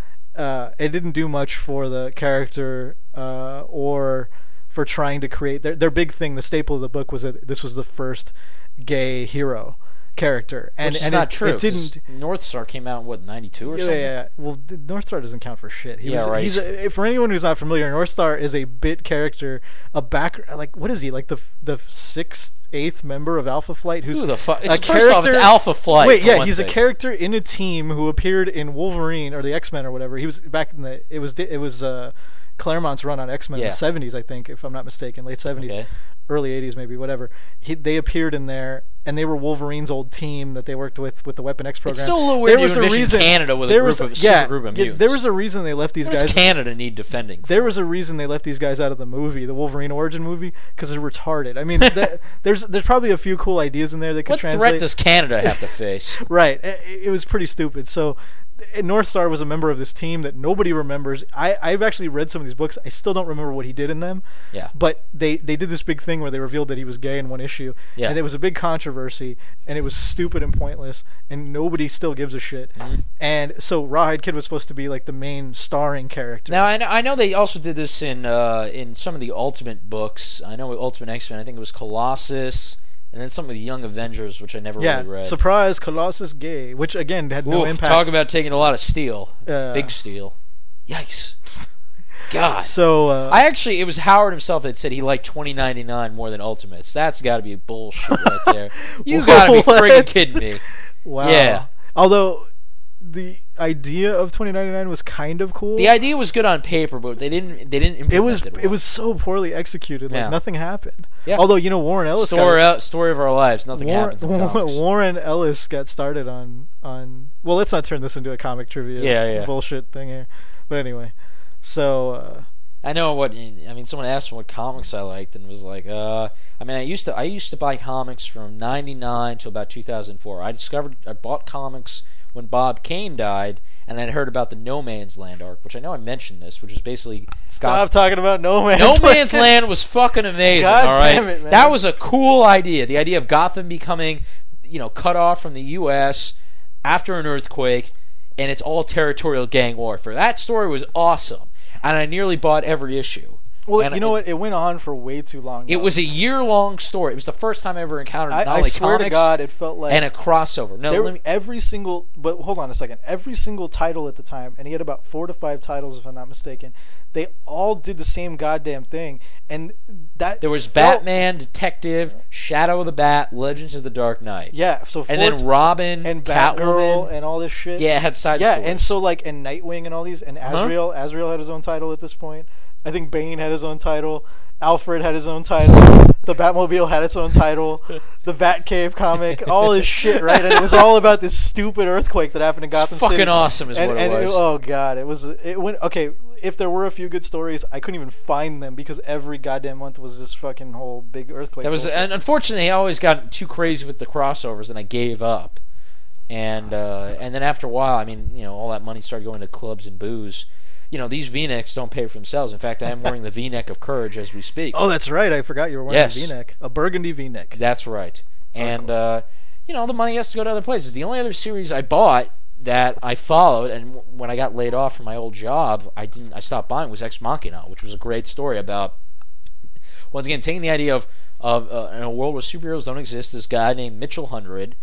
uh, it didn't do much for the character uh, or for trying to create their their big thing. The staple of the book was that this was the first gay hero character, and Which is and not it, true. It 'cause didn't. North Star came out in, what, ninety-two or Yeah, something? yeah, yeah. Well, the North Star doesn't count for shit. He Yeah, was, right. He's a, for anyone who's not familiar, North Star is a bit character, a back like what is he like the the sixth, eighth member of Alpha Flight? Who's Who the fuck? a It's first off, it's character- Alpha Flight. Wait, for yeah, one he's thing. a character in a team who appeared in Wolverine or the X-Men or whatever. He was back in the it was it was uh, Claremont's run on X-Men in Yeah. the seventies, I think, if I'm not mistaken, late seventies. Okay. Early eighties, maybe, whatever. He, they appeared in there, and they were Wolverine's old team that they worked with with the Weapon X program. It's still a little weird There to was a envision reason- Canada with a there group was of- a yeah, super group of yeah, mutants. there was a reason they left these What does guys. Canada need defending? There was a reason they left these guys out of the movie, the Wolverine origin movie, because they're retarded. I mean, that, there's there's probably a few cool ideas in there that could What translate. threat does Canada have to face? Right. It, it was pretty stupid. So th- North Star was a member of this team that nobody remembers. I, I've actually read some of these books. I still don't remember what he did in them. Yeah. But they, they did this big thing where they revealed that he was gay in one issue. Yeah. And it was a big controversy, and it was stupid and pointless, and nobody still gives a shit. Mhm. And so Rawhide Kid was supposed to be like the main starring character. Now I know, I know they also did this in uh, in some of the Ultimate books. I know with Ultimate X-Men, I think it was Colossus, and then some of the Young Avengers, which I never yeah, really read. surprise, Colossus gay, which again had no Oof, impact. talk about taking a lot of steel, Uh, big steel. Yikes! God. So uh, I actually, it was Howard himself that said he liked twenty ninety-nine more than Ultimates. That's got to be bullshit right there. You got to be What? friggin' kidding me. wow. Yeah. Although the idea of twenty ninety-nine was kind of cool. The idea was good on paper, but they didn't. They didn't implement it was it. it well. was so poorly executed. Like Yeah. nothing happened. Yeah. Although you know Warren Ellis story got, out, story of our lives. Nothing Warren, happens in comics. Warren Ellis got started on on. Well, let's not turn this into a comic trivia Yeah, yeah. bullshit thing here. But anyway, so uh, I know what I mean. Someone asked me what comics I liked, and was like, uh, I mean, I used to I used to buy comics from ninety-nine till about two thousand four. I discovered I bought comics when Bob Kane died, and then I heard about the No Man's Land arc, which I know I mentioned this, which is basically Stop talking about No Man's No Land. Man's Land was fucking amazing. God all right, damn it, man. that was a cool idea. The idea of Gotham becoming, you know, cut off from the U S after an earthquake, and it's all territorial gang warfare. That story was awesome. And I nearly bought every issue. Well, and you know it, what? It went on for way too long. It though. was a year-long story. It was the first time I ever encountered I, not I only swear comics to God, it felt like and a crossover. No, there, let me, every single. But hold on a second. Every single title at the time, and he had about four to five titles, if I'm not mistaken. They all did the same goddamn thing, and that there was felt, Batman, Detective, Shadow of the Bat, Legends of the Dark Knight. Yeah, so and four then Robin and Catwoman Batgirl and all this shit. Yeah, it had side yeah, stories. and so like and Nightwing and all these, and Uh-huh. Azrael. Azrael had his own title at this point. I think Bane had his own title. Alfred had his own title. The Batmobile had its own title. The Batcave comic, all this shit, right? And it was all about this stupid earthquake that happened in Gotham fucking City. awesome is and, what it and was. oh god, it was. It went okay. If there were a few good stories, I couldn't even find them because every goddamn month was this fucking whole big earthquake. That was, bullshit. and unfortunately, I always got too crazy with the crossovers, and I gave up. And uh, and then after a while, I mean, you know, all that money started going to clubs and booze. You know, these V-necks don't pay for themselves. In fact, I am wearing the V-neck of courage as we speak. Oh, that's right. I forgot you were wearing Yes. a V-neck, a burgundy V-neck. That's right. And, cool. uh, you know, the money has to go to other places. The only other series I bought that I followed, and w- when I got laid off from my old job, I didn't. I stopped buying, was Ex Machina, which was a great story about, once again, taking the idea of, of uh, in a world where superheroes don't exist, this guy named Mitchell Hundred,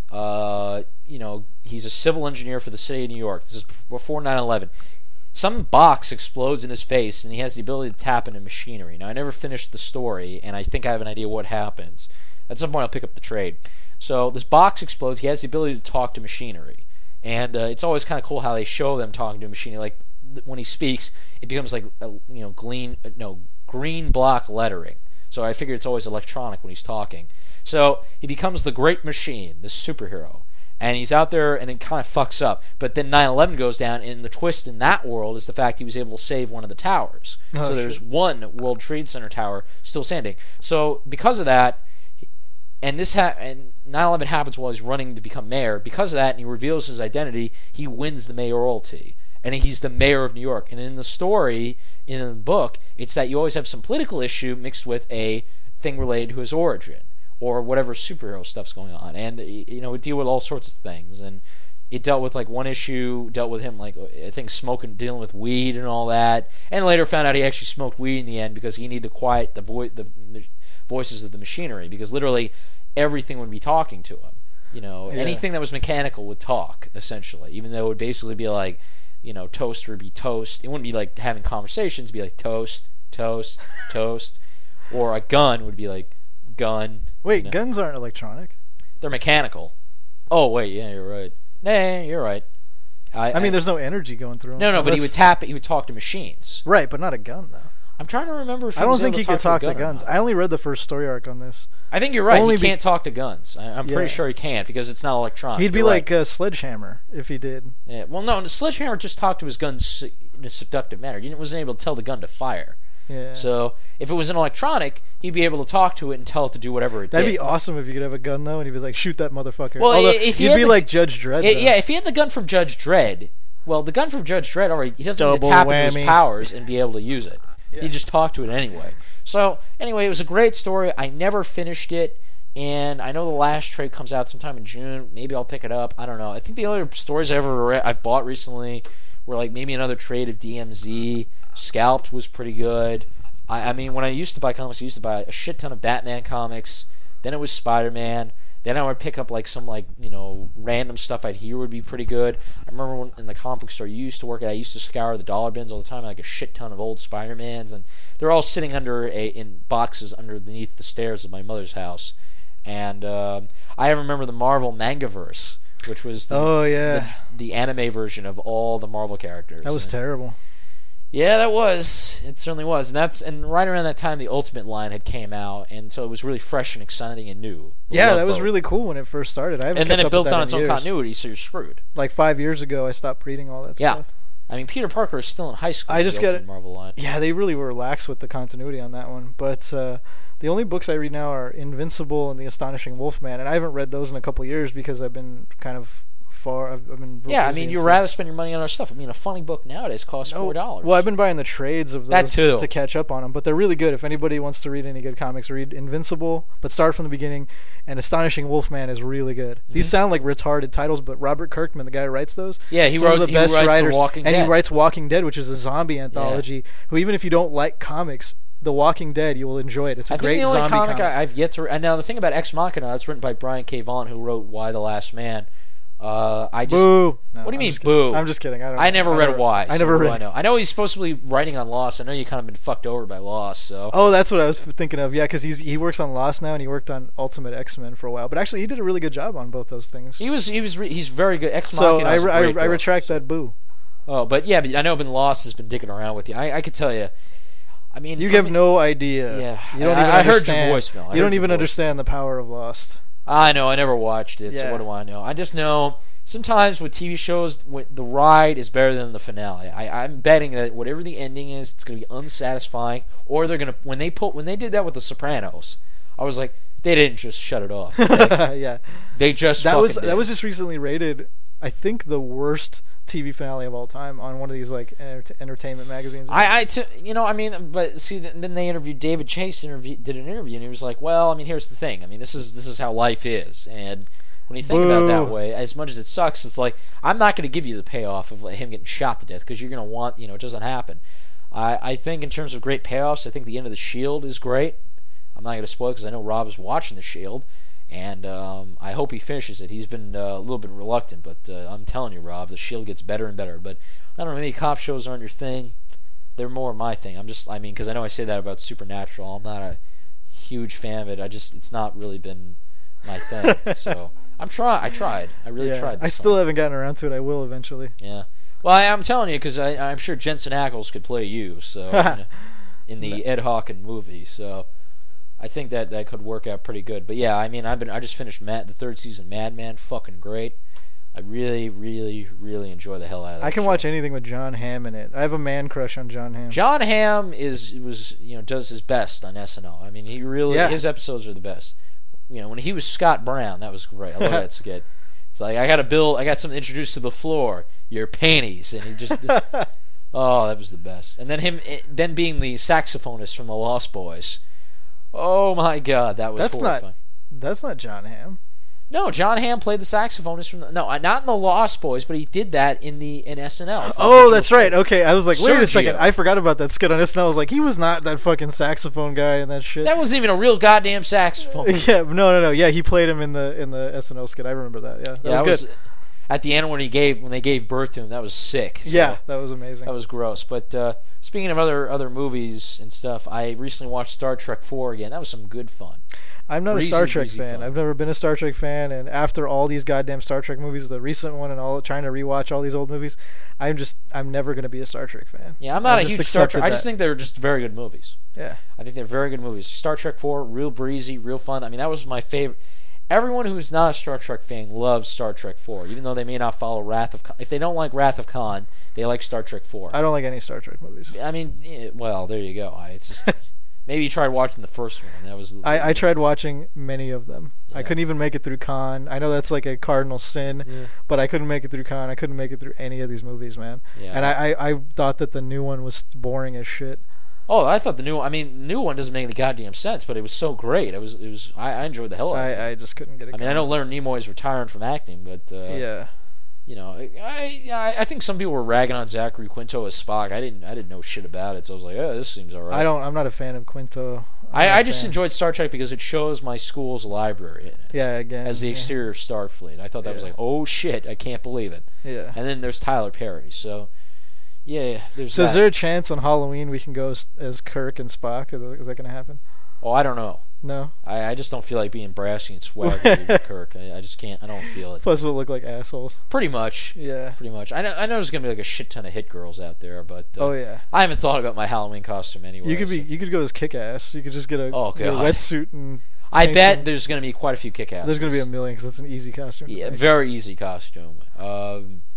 uh, you know, he's a civil engineer for the city of New York. This is before nine eleven. Some box explodes in his face, and he has the ability to tap into machinery. Now, I never finished the story, and I think I have an idea what happens. At some point, I'll pick up the trade. So, this box explodes. He has the ability to talk to machinery. And uh, it's always kind of cool how they show them talking to machinery. Like, th- when he speaks, it becomes like, uh, you know, green, uh, no, green block lettering. So, I figure it's always electronic when he's talking. So, he becomes the Great Machine, this superhero. And he's out there, and it kind of fucks up. But then nine eleven goes down, and the twist in that world is the fact he was able to save one of the towers. Oh, so there's shit. one World Trade Center tower still standing. So because of that, and this ha- and nine eleven happens while he's running to become mayor. Because of that, and he reveals his identity, he wins the mayoralty. And he's the mayor of New York. And in the story, in the book, it's that you always have some political issue mixed with a thing related to his origin, or whatever superhero stuff's going on. And, you know, it deal with all sorts of things. And it dealt with, like, one issue, dealt with him, like, I think smoking, dealing with weed and all that. And later found out he actually smoked weed in the end because he needed to quiet the, vo- the voices of the machinery. Because literally everything would be talking to him. You know, Yeah. anything that was mechanical would talk, essentially. Even though it would basically be like, you know, toaster would be toast. It wouldn't be like having conversations. It'd be like toast, toast, toast. Or a gun would be like gun. Wait, you know. guns aren't electronic. They're mechanical. Oh, wait, yeah, you're right. Nah, you're right. I, I mean, there's no energy going through them. No, no, but he Unless- would tap it. He would talk to machines. Right, but not a gun, though. I'm trying to remember if he I don't was think able he to could talk to, a to gun or guns. not. I only read the first story arc on this. I think you're right. Only he be- can't talk to guns. I, I'm Yeah. pretty sure he can't because it's not electronic. He'd be You're like right. a Sledgehammer if he did. Yeah. Well, no, Sledgehammer just talked to his gun s- in a seductive manner. He wasn't able to tell the gun to fire. Yeah. So if it was an electronic, he'd be able to talk to it and tell it to do whatever it That'd did. be awesome if you could have a gun though, and he'd be like, "Shoot that motherfucker." Well, Although, if he you'd had be the- like Judge Dredd. It- though. yeah, if he had the gun from Judge Dredd, well, the gun from Judge Dredd already he doesn't need Double to tap into whammy. his powers and be able to use it. Yeah. He just talk to it anyway. So anyway, it was a great story. I never finished it, and I know the last trade comes out sometime in June. Maybe I'll pick it up. I don't know. I think the other stories I ever read, I've bought recently were like maybe another trade of D M Z. Scalped was pretty good. I, I mean, when I used to buy comics, I used to buy a shit ton of Batman comics. Then it was Spider-Man. Then I would pick up like some like you know random stuff I'd hear would be pretty good. I remember when in the comic book store you used to work at, I used to scour the dollar bins all the time, like a shit ton of old Spider-Mans, and they're all sitting under a in boxes underneath the stairs of my mother's house. And um, I remember the Marvel Mangaverse, which was the, Oh, yeah. the, the anime version of all the Marvel characters. That was And- terrible. yeah, that was. It certainly was, and that's and right around that time the Ultimate line had came out, and so it was really fresh and exciting and new. The Yeah, Love that was Boat. really cool when it first started. I haven't And then kept it up built with that on in its own years. continuity, so you're screwed. Like five years ago, I stopped reading all that Yeah. stuff. I mean, Peter Parker is still in high school. I in just the get Ultimate it. Marvel line. Yeah, they really were lax with the continuity on that one. But uh, the only books I read now are Invincible and The Astonishing Wolfman, and I haven't read those in a couple years because I've been kind of far. I've, I've been real Yeah, I busy mean, and you'd stuff. rather spend your money on other stuff. I mean, a funny book nowadays costs No, four dollars. Well, I've been buying the trades of those That too. to catch up on them, but they're really good. If anybody wants to read any good comics, read Invincible, but start from the beginning. And Astonishing Wolfman is really good. Mm-hmm. These sound like retarded titles, but Robert Kirkman, the guy who writes those, Yeah, he is one wrote of the he best writes writers, The Walking and Dead. he writes Walking Dead, which is a zombie anthology. Who, even if you don't like comics, The Walking Dead, you will enjoy it. It's a I great think the only zombie comic, comic. I, I've yet to. And now the thing about Ex Machina, that's written by Brian K. Vaughan, who wrote Why the Last Man. Uh, I just. Boo! No, What do you I'm mean, just kidding. boo? I'm just kidding. I don't. I know. never read Why. I so never what do read. I know. I know he's supposed to be writing on Lost. I know you kind of been fucked over by Lost. So. Oh, that's what I was thinking of. Yeah, because he's he works on Lost now, and he worked on Ultimate X-Men for a while. But actually, he did a really good job on both those things. He was he was re- he's very good. Ex so Machina. I, is a re- I, great I book. retract that boo. Oh, but yeah, but I know Ben Lost has been dicking around with you. I, I could tell you. I mean, You for have me- no idea. Yeah, you don't I- even I heard your understand. voicemail. I you heard don't your even voice. understand the power of Lost. I know. I never watched it, so Yeah. what do I know? I just know sometimes with T V shows, when the ride is better than the finale. I, I'm betting that whatever the ending is, it's going to be unsatisfying, or they're going to when they put when they did that with The Sopranos, I was like, they didn't just shut it off. did They, yeah, they just that fucking was did. that was just recently rated. I think the worst T V finale of all time on one of these like enter- entertainment magazines. I, I t- you know, I mean, but see, th- then they interviewed David Chase. Interview, did an interview, and he was like, "Well, I mean, here's the thing. I mean, this is this is how life is, and when you think about it that Boo. way, as much as it sucks, it's like I'm not going to give you the payoff of like, him getting shot to death because you're going to want, you know, it doesn't happen. I, I think in terms of great payoffs, I think the end of The Shield is great. I'm not going to spoil it because I know Rob is watching The Shield. And um, I hope he finishes it. He's been uh, a little bit reluctant, but uh, I'm telling you, Rob, The Shield gets better and better. But I don't know, maybe cop shows aren't your thing. They're more my thing. I'm just, I mean, because I know I say that about Supernatural. I'm not a huge fan of it. I just, it's not really been my thing. So I'm try. I tried. I really yeah, tried. I This still time. haven't gotten around to it. I will eventually. Yeah. Well, I, I'm telling you because I'm sure Jensen Ackles could play you. So you know, in the Ed Hawken movie. So. I think that that could work out pretty good. But yeah, I mean, I've been I just finished Mad, the third season, Mad Men, fucking great. I really, really, really enjoy the hell out of that. I can show. watch anything with John Hamm in it. I have a man crush on John Hamm. John Hamm is was you know does his best on S N L. I mean, he really Yeah. his episodes are the best. You know, when he was Scott Brown, that was great. I love that skit. It's like I got a bill, I got something introduced to the floor, your panties, and he just. Oh, that was the best. And then him, then being the saxophonist from the Lost Boys. Oh my God, that was That's horrifying. not. That's not John Hamm. No, John Hamm played the saxophonist from the, no, not in the Lost Boys, but he did that in the in S N L. Oh, that's right. Okay, I was like, wait a Sergio. second. I forgot about that skit on S N L. I was like, he was not that fucking saxophone guy and that shit. That wasn't even a real goddamn saxophone. Yeah, no, no, no. Yeah, he played him in the in the S N L skit. I remember that. Yeah, that yeah, was that good. was at the end when he gave when they gave birth to him. That was sick. So Yeah, that was amazing. that was gross. But uh, speaking of other other movies and stuff, I recently watched Star Trek four again. That was some good fun. I'm not breezy, a Star Trek breezy fan. fun. I've never been a Star Trek fan, and after all these goddamn Star Trek movies, the recent one and all, trying to rewatch all these old movies, I'm just, I'm never gonna be a Star Trek fan. Yeah, I'm not I've a just huge Star accepted Trek. I just that. think they're just very good movies. Yeah. I think they're very good movies. Star Trek four, real breezy, real fun. I mean, that was my favorite. Everyone who's not a Star Trek fan loves Star Trek four, even though they may not follow Wrath of Khan. If they don't like Wrath of Khan, they like Star Trek four. I don't like any Star Trek movies. I mean, yeah, well, there you go. I, it's just maybe you tried watching the first one. That was. I, I tried watching many of them. I Yeah. couldn't even make it through Khan. I know that's like a cardinal sin, Yeah. but I couldn't make it through Khan. I couldn't make it through any of these movies, man. Yeah. And I, I, I thought that the new one was boring as shit. Oh, I thought the new. I mean, the new one doesn't make any goddamn sense, but it was so great. It was. It was. I, I enjoyed the hell out of it. I, I just couldn't get it. I mean, I know Leonard Nimoy is retiring from acting, but uh, Yeah. you know, I, I I think some people were ragging on Zachary Quinto as Spock. I didn't I didn't know shit about it, so I was like, oh, this seems alright. I don't. I'm not a fan of Quinto. I'm I, not I a just fan. enjoyed Star Trek because it shows my school's library in it. Yeah, again. As the yeah. exterior of Starfleet. I thought that was Yeah. like, oh shit, I can't believe it. Yeah. And then there's Tyler Perry, so yeah, there's So that. is there a chance on Halloween we can go as, as Kirk and Spock? Is that, is that going to happen? Oh, I don't know. No. I, I just don't feel like being brassy and swaggery with Kirk. I, I just can't. I don't feel it. Plus, we'll look like assholes. Pretty much. Yeah. Pretty much. I know. I know there's gonna be like a shit ton of hit girls out there, but uh, Oh yeah. I haven't thought about my Halloween costume anyway. You could be. so- You could go as Kick-Ass. You could just get a, Oh, get a God. wetsuit and. I paint bet them. there's gonna be quite a few kick-asses. There's going to be a million because it's an easy costume. to Yeah, make. very easy costume. Um,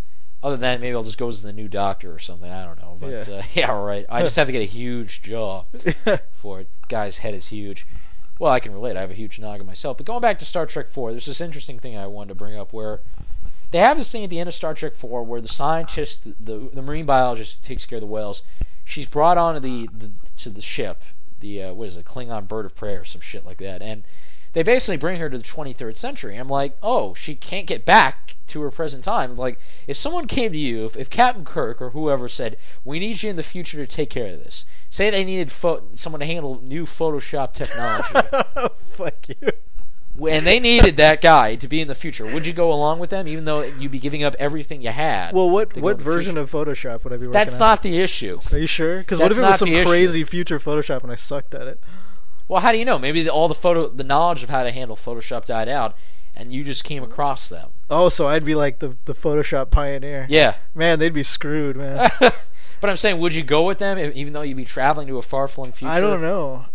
Other than that, maybe I'll just go as the new Doctor or something. I don't know. But Yeah. uh, yeah, right. I just have to get a huge jaw for it. Guy's head is huge. Well, I can relate. I have a huge noggin myself. But going back to Star Trek four, there's this interesting thing I wanted to bring up where they have this thing at the end of Star Trek four where the scientist, the the marine biologist who takes care of the whales, she's brought onto the, the to the ship, the uh, what is it, Klingon bird of prey or some shit like that, and they basically bring her to the twenty-third century. I'm like, oh, she can't get back to her present time. Like, if someone came to you, if, if Captain Kirk or whoever said, we need you in the future to take care of this, say they needed pho- someone to handle new Photoshop technology, Fuck you. and they needed that guy to be in the future, would you go along with them, even though you'd be giving up everything you had? Well, what to go what in the version future? of Photoshop would I be working That's on? not the issue. Are you sure? Because what That's if it was not some the issue. crazy future Photoshop and I sucked at it? Well, how do you know? Maybe the, all the photo, the knowledge of how to handle Photoshop died out, and you just came across them. Oh, so I'd be like the, the Photoshop pioneer. Yeah. Man, they'd be screwed, man. But I'm saying, would you go with them, if, even though you'd be traveling to a far-flung future? I don't know.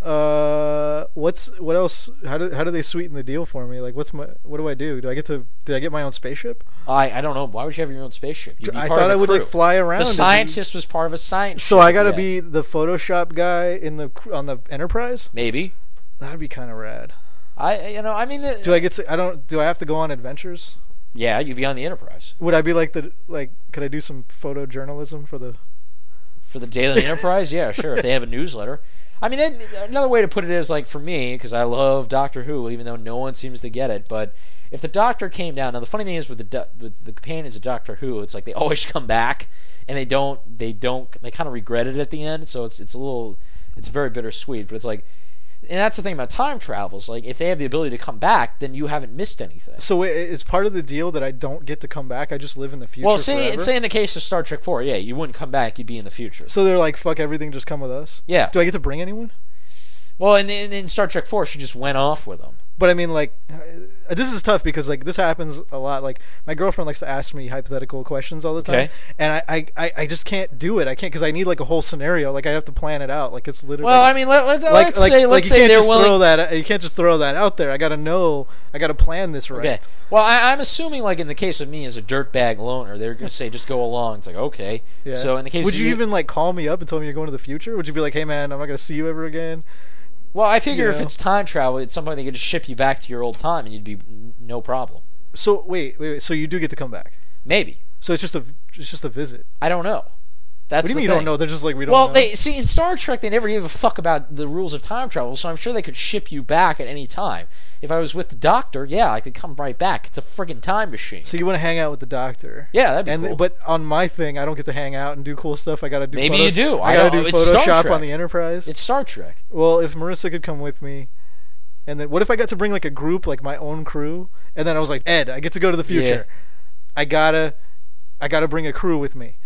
Uh, what's what else? How do how do they sweeten the deal for me? Like, what's my what do I do? Do I get to did I get my own spaceship? I I don't know. Why would you have your own spaceship? You'd be I part thought of a I would crew. like fly around. The and be- scientist was part of a science. So I gotta yeah. be the Photoshop guy in the cr- on the Enterprise. maybe. That'd be kind of rad. I you know I mean the, Do I get to? I don't. Do I have to go on adventures? yeah you'd be on the Enterprise Would I be like the like? Could I do some photojournalism for the? for the Daily Enterprise. Yeah, sure. If they have a newsletter. I mean, then, another way to put it is like for me, because I love Doctor Who, even though no one seems to get it. But if the Doctor came down, now the funny thing is with the do- with the companions of Doctor Who, it's like they always come back, and they don't they don't they kind of regret it at the end. So it's it's a little it's very bittersweet. But it's like, and that's the thing about time travels. Like if they have the ability to come back, then you haven't missed anything. So it, it's part of the deal that I don't get to come back. I just live in the future. Well, say forever? say in the case of Star Trek four, yeah, you wouldn't come back. You'd be in the future. So they're like, fuck everything, just come with us. Yeah. Do I get to bring anyone? Well, in, in, in Star Trek four, she just went off with them. But I mean, like, uh, this is tough because like this happens a lot. Like my girlfriend likes to ask me hypothetical questions all the time, Okay. and I, I, I, I just can't do it. I can't because I need like a whole scenario. Like I have to plan it out. Like it's literally. Well, I mean, let, let, like, let's like, say like let's you say can't they're just willing. throw that. You can't just throw that out there. I gotta know. I gotta plan this right. Okay. Well, I, I'm assuming, like in the case of me as a dirtbag loner, they're going to say just go along. It's like okay. Yeah. So in the case, would of you even like call me up and tell me you're going to the future? Would you be like, hey man, I'm not gonna see you ever again? Well, I figure you if know? it's time travel, at some point they could just ship you back to your old time, and you'd be n- no problem. So wait, wait, wait. So you do get to come back. Maybe. So it's just a, it's just a visit. I don't know. That's What do you the mean you thing. don't know? They're just like we don't Well, know. they see in Star Trek they never gave a fuck about the rules of time travel, so I'm sure they could ship you back at any time. If I was with the Doctor, yeah, I could come right back. It's a friggin' time machine. So you want to hang out with the Doctor? Yeah, that'd be and cool. but on my thing, I don't get to hang out and do cool stuff. I gotta do. Maybe photo- you do. I I gotta don't- do it's Star Photoshop Trek. on the Enterprise. It's Star Trek. Well, if Marissa could come with me, and then what if I got to bring like a group, like my own crew, and then I was like, Ed, I get to go to the future. I gotta, I gotta bring a crew with me.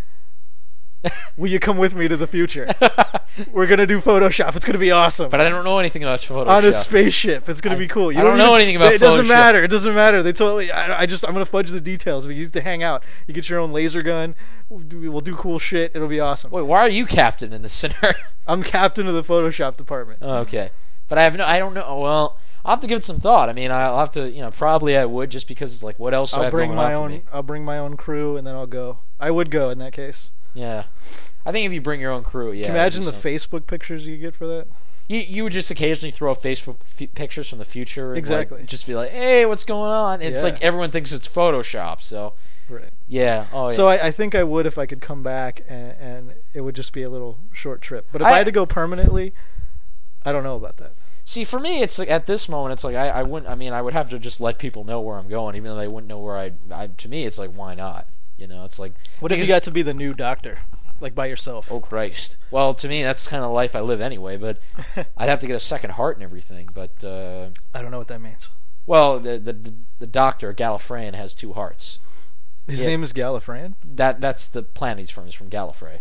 Will you come with me to the future? We're gonna do Photoshop. It's gonna be awesome. But I don't know anything about Photoshop. On a spaceship, it's gonna I- be cool. You I don't know even- anything about It doesn't Photoshop. matter. It doesn't matter. They totally. I, I just. I'm gonna fudge the details. But you have to hang out. You get your own laser gun. We'll do, we'll do cool shit. It'll be awesome. Wait, why are you captain in this scenario? I'm captain of the Photoshop department. Oh, okay, but I have no. I don't know. Well, I'll have to give it some thought. I mean, I'll have to. You know, probably I would just because it's like, what else do I I'll have bring going my on for own. me? I'll bring my own crew, and then I'll go. I would go in that case. Yeah, I think if you bring your own crew, yeah. Can you that'd imagine be the something. Facebook pictures you get for that? You you would just occasionally throw Facebook f- pictures from the future. And Exactly. Like, just be like, hey, what's going on? It's Yeah. like everyone thinks it's Photoshop. So Right. yeah. Oh yeah. So I, I think I would if I could come back, and, and it would just be a little short trip. But if I, I- had to go permanently, I don't know about that. See, for me, it's like at this moment, it's like I, I wouldn't. I mean, I would have to just let people know where I'm going, even though they wouldn't know where I. I to me, it's like, why not? You know, it's like. What if you because- got to be the new Doctor, like by yourself? Oh Christ! Well, to me, that's kind of the life I live anyway. But I'd have to get a second heart and everything. But uh, I don't know what that means. well, the the the doctor Gallifreyan has two hearts. His Yeah. name is Gallifreyan. That that's the planet he's from. He's from Gallifrey.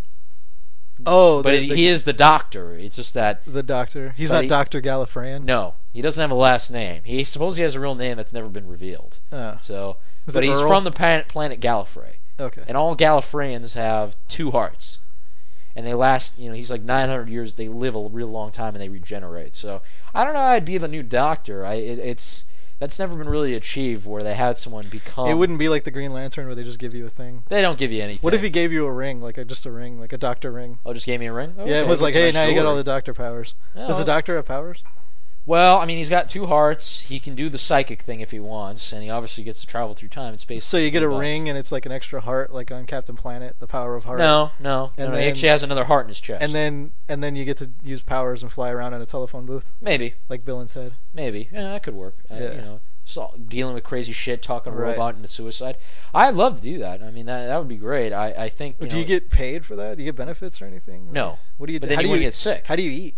Oh, But the, it, the, he is the doctor. It's just that the Doctor. He's but not he- Doctor Gallifreyan. no, he doesn't have a last name. He suppose he has a real name that's never been revealed. Oh, So, Is but it he's Earl? from the planet, planet Gallifrey. okay. And all Gallifreyans have two hearts. And they last, you know, he's like nine hundred years. They live a real long time and they regenerate. So, I don't know how I'd be the new doctor. I it, It's, That's never been really achieved where they had someone become. It wouldn't be like the Green Lantern where they just give you a thing. They don't give you anything. What if he gave you a ring, like a, just a ring, like a doctor ring? Oh, just gave me a ring? Okay, Yeah, it was like, hey, that's a now nice you got all jewelry. the doctor powers. Oh. Does the doctor have powers? Well, I mean, he's got two hearts. He can do the psychic thing if he wants, and he obviously gets to travel through time and space. So you get a bucks. ring and it's like an extra heart, like on Captain Planet, the power of heart. No, no, And no. He then- actually has another heart in his chest. And then and then you get to use powers and fly around in a telephone booth, maybe, like Bill and Ted. maybe, yeah, that could work. I, Yeah. you know, so dealing with crazy shit, talking a Right. robot into suicide. I'd love to do that. I mean, that that would be great. I, I think. You do know, you get paid for that? Do you get benefits or anything? No. What do you? But do? then how you do wouldn't you get sick. How do you eat?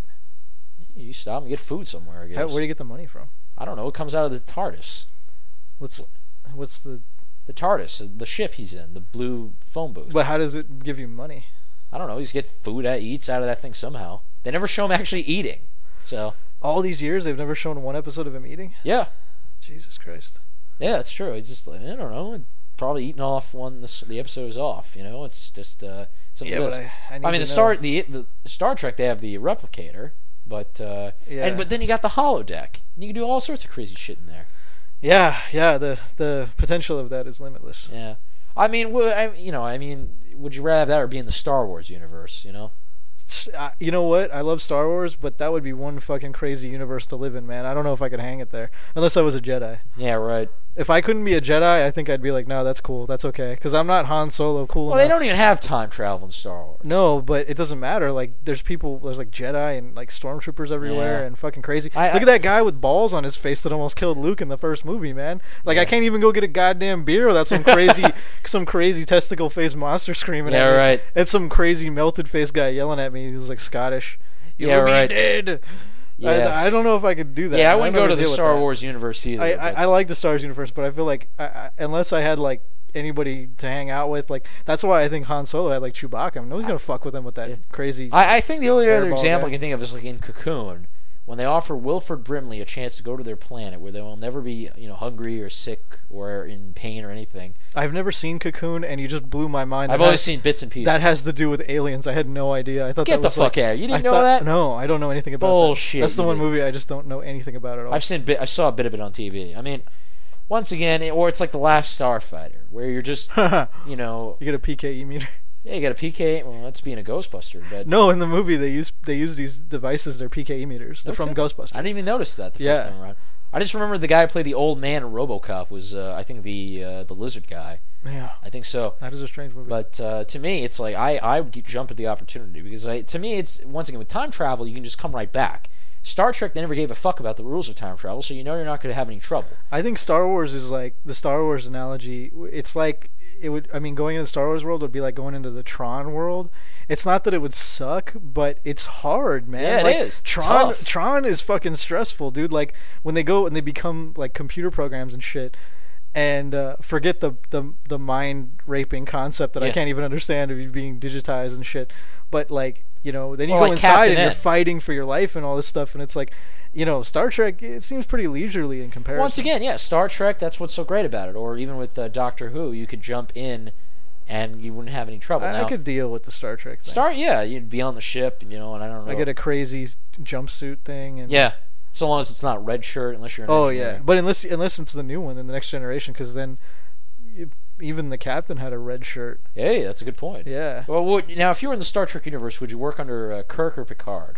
You stop and get food somewhere. I guess. How, where do you get the money from? I don't know. It comes out of the TARDIS. What's what's the? The TARDIS, the ship he's in, the blue phone booth. But how does it give you money? I don't know. He's get food that he eats out of that thing somehow. They never show him actually eating. So All these years they've never shown one episode of him eating. yeah, Jesus Christ. yeah, it's true. It's just like, I don't know. Probably eating off when the, the episode is off. You know, it's just uh, something. Yeah, else. but I, I, need I mean, to the know. Star the the Star Trek they have the replicator, but uh, Yeah. and but then you got the holodeck. And you can do all sorts of crazy shit in there. Yeah, yeah. The the potential of that is limitless. Yeah, I mean, wo- I, you know, I mean, would you rather have that or be in the Star Wars universe? You know. S- uh, You know what? I love Star Wars, but that would be one fucking crazy universe to live in, man. I don't know if I could hang it there unless I was a Jedi. Yeah, right. If I couldn't be a Jedi, I think I'd be like, no, that's cool, that's okay, because I'm not Han Solo cool. Well, they enough. don't even have time travel in Star Wars. No, but it doesn't matter. Like, there's people, there's like Jedi and like stormtroopers everywhere Yeah. and fucking crazy. I- Look I- at that guy with balls on his face that almost killed Luke in the first movie, man. Like, Yeah. I can't even go get a goddamn beer without some crazy, some crazy testicle face monster screaming Yeah, at me. right. And some crazy melted face guy yelling at me. He was like Scottish. Yeah, You'll be right. dead. Yes. I, I don't know if I could do that. Yeah, I don't wouldn't know go how to the deal with Star that. Wars universe either. I, I, but- I like the Star Wars universe, but I feel like I, I, unless I had like anybody to hang out with, like that's why I think Han Solo had like Chewbacca. I mean, no one's gonna fuck with him with that Yeah. crazy. I, I think the only other Airball example guy. I can think of is like in Cocoon, when they offer Wilford Brimley a chance to go to their planet where they will never be, you know, hungry or sick or in pain or anything. I've never seen Cocoon, and you just blew my mind. I've That only has- seen bits and pieces. that has to do with aliens. I had no idea. I thought Get that the was fuck like, out of here. You didn't I know thought- that? No, I don't know anything about Bullshit, that. That's the you one did. movie I just don't know anything about at all. I've seen bit. I saw a bit of it on T V. I mean, once again, it, or it's like the Last Starfighter, where you're just, you know, You get a P K E meter. yeah, you got a P K. Well, that's being a Ghostbuster, but No, in the movie they use they use these devices. They're P K E meters. They're from Okay. Ghostbusters. I didn't even notice that the first Yeah. time around. I just remember the guy who played the old man in RoboCop was, uh, I think, the uh, the lizard guy. Yeah, I think so. that is a strange movie. But uh, to me, it's like I, I would get- jump at the opportunity because I, to me, it's once again with time travel, you can just come right back. Star Trek, they never gave a fuck about the rules of time travel, so you know you're not going to have any trouble. I think Star Wars is like the Star Wars analogy. It's like it would. I mean, going into the Star Wars world would be like going into the Tron world. It's not that it would suck, but it's hard, man. Yeah, it like, is. Tron, Tough. Tron is fucking stressful, dude. Like when they go and they become like computer programs and shit. And uh, forget the, the the mind raping concept that I Yeah. can't even understand of you being digitized and shit. But like you know, then you Or go like inside Captain and you're N. fighting for your life and all this stuff, and it's like, you know, Star Trek. It seems pretty leisurely in comparison. Once again, yeah, Star Trek, that's what's so great about it. Or even with uh, Doctor Who, you could jump in and you wouldn't have any trouble. I, now, I could deal with the Star Trek thing. Star, yeah, you'd be on the ship, you know, and I don't know. I get a crazy s- jumpsuit thing. And Yeah, so long as it's not red shirt, unless you're an Oh engineer. yeah, but unless unless it's the new one in the next generation, because then you, even the captain had a red shirt. Hey, that's a good point. Yeah. Well, would, now, if you were in the Star Trek universe, would you work under uh, Kirk or Picard?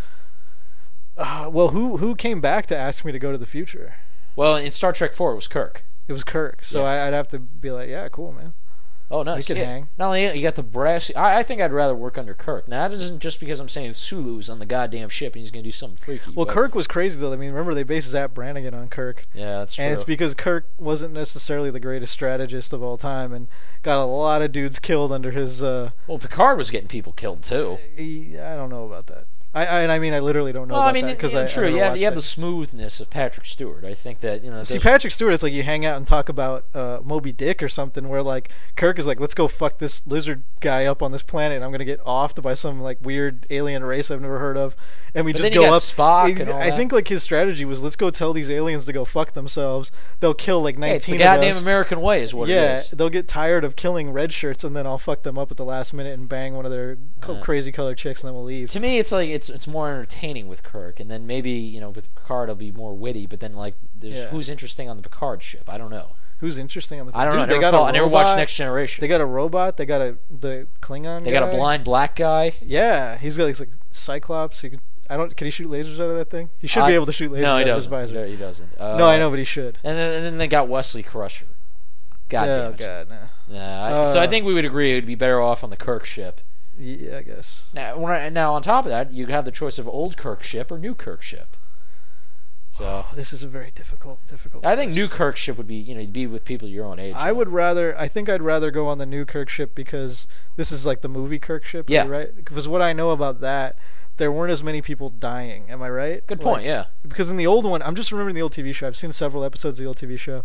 Uh, well, who who came back to ask me to go to the future? Well, in Star Trek four, it was Kirk. It was Kirk. So Yeah. I, I'd have to be like, yeah, cool, man. Oh, nice. We could yeah. hang. Not only that, you got the brass. I, I think I'd rather work under Kirk. Now, that isn't just because I'm saying Sulu's on the goddamn ship and he's going to do something freaky. Well, but- Kirk was crazy though. I mean, remember they based Zap Brannigan on Kirk. Yeah, that's true. And it's because Kirk wasn't necessarily the greatest strategist of all time, and got a lot of dudes killed under his. Uh, well, Picard was getting people killed, too. he, I don't know about that. I, I and I mean I literally don't know Well, about I mean, that because yeah, I true. I never you have, watched you have it. the smoothness of Patrick Stewart. I think that, you know... See, those- Patrick Stewart, it's like you hang out and talk about uh, Moby Dick or something, where like Kirk is like, let's go fuck this lizard guy up on this planet, and I'm gonna get offed by some like weird alien race I've never heard of, and we But just then you go got up. Spock Ex- and all I that. think like his strategy was, let's go tell these aliens to go fuck themselves. They'll kill like Hey, it's the nineteen of goddamn us. American way is what Yeah, it is. they'll get tired of killing red shirts, and then I'll fuck them up at the last minute and bang one of their co- Yeah. crazy colored chicks, and then we'll leave. To me, it's like it's it's it's more entertaining with Kirk, and then maybe you know with Picard it'll be more witty. But then like, there's Yeah. who's interesting on the Picard ship? I don't know. Who's interesting on the? I don't Dude, know. I they never, got follow- a I never robot. watched Next Generation. They got a robot. They got a the Klingon. They guy. got a blind black guy. Yeah, he's got like, like Cyclops. He can, I don't. Can he shoot lasers out of that thing? He should I- be able to shoot lasers No, out he of his doesn't. visor. He doesn't. Uh, no, I know, but he should. And then, and then they got Wesley Crusher. God oh, damn it. God, no. Yeah, I, Uh, so I think we would agree it would be better off on the Kirk ship. Yeah, I guess. Now, when I- now on top of that, you'd have the choice of old Kirk ship or new Kirk ship. So This is a very difficult, difficult. I think choice. new Kirk ship would be, you know, you'd be with people your own age. I would rather. I think I'd rather go on the new Kirk ship because this is like the movie Kirk ship. Yeah. Right. Because what I know about that, there weren't as many people dying. Am I right? Good Like, point. Yeah. Because in the old one, I'm just remembering the old T V show. I've seen several episodes of the old T V show,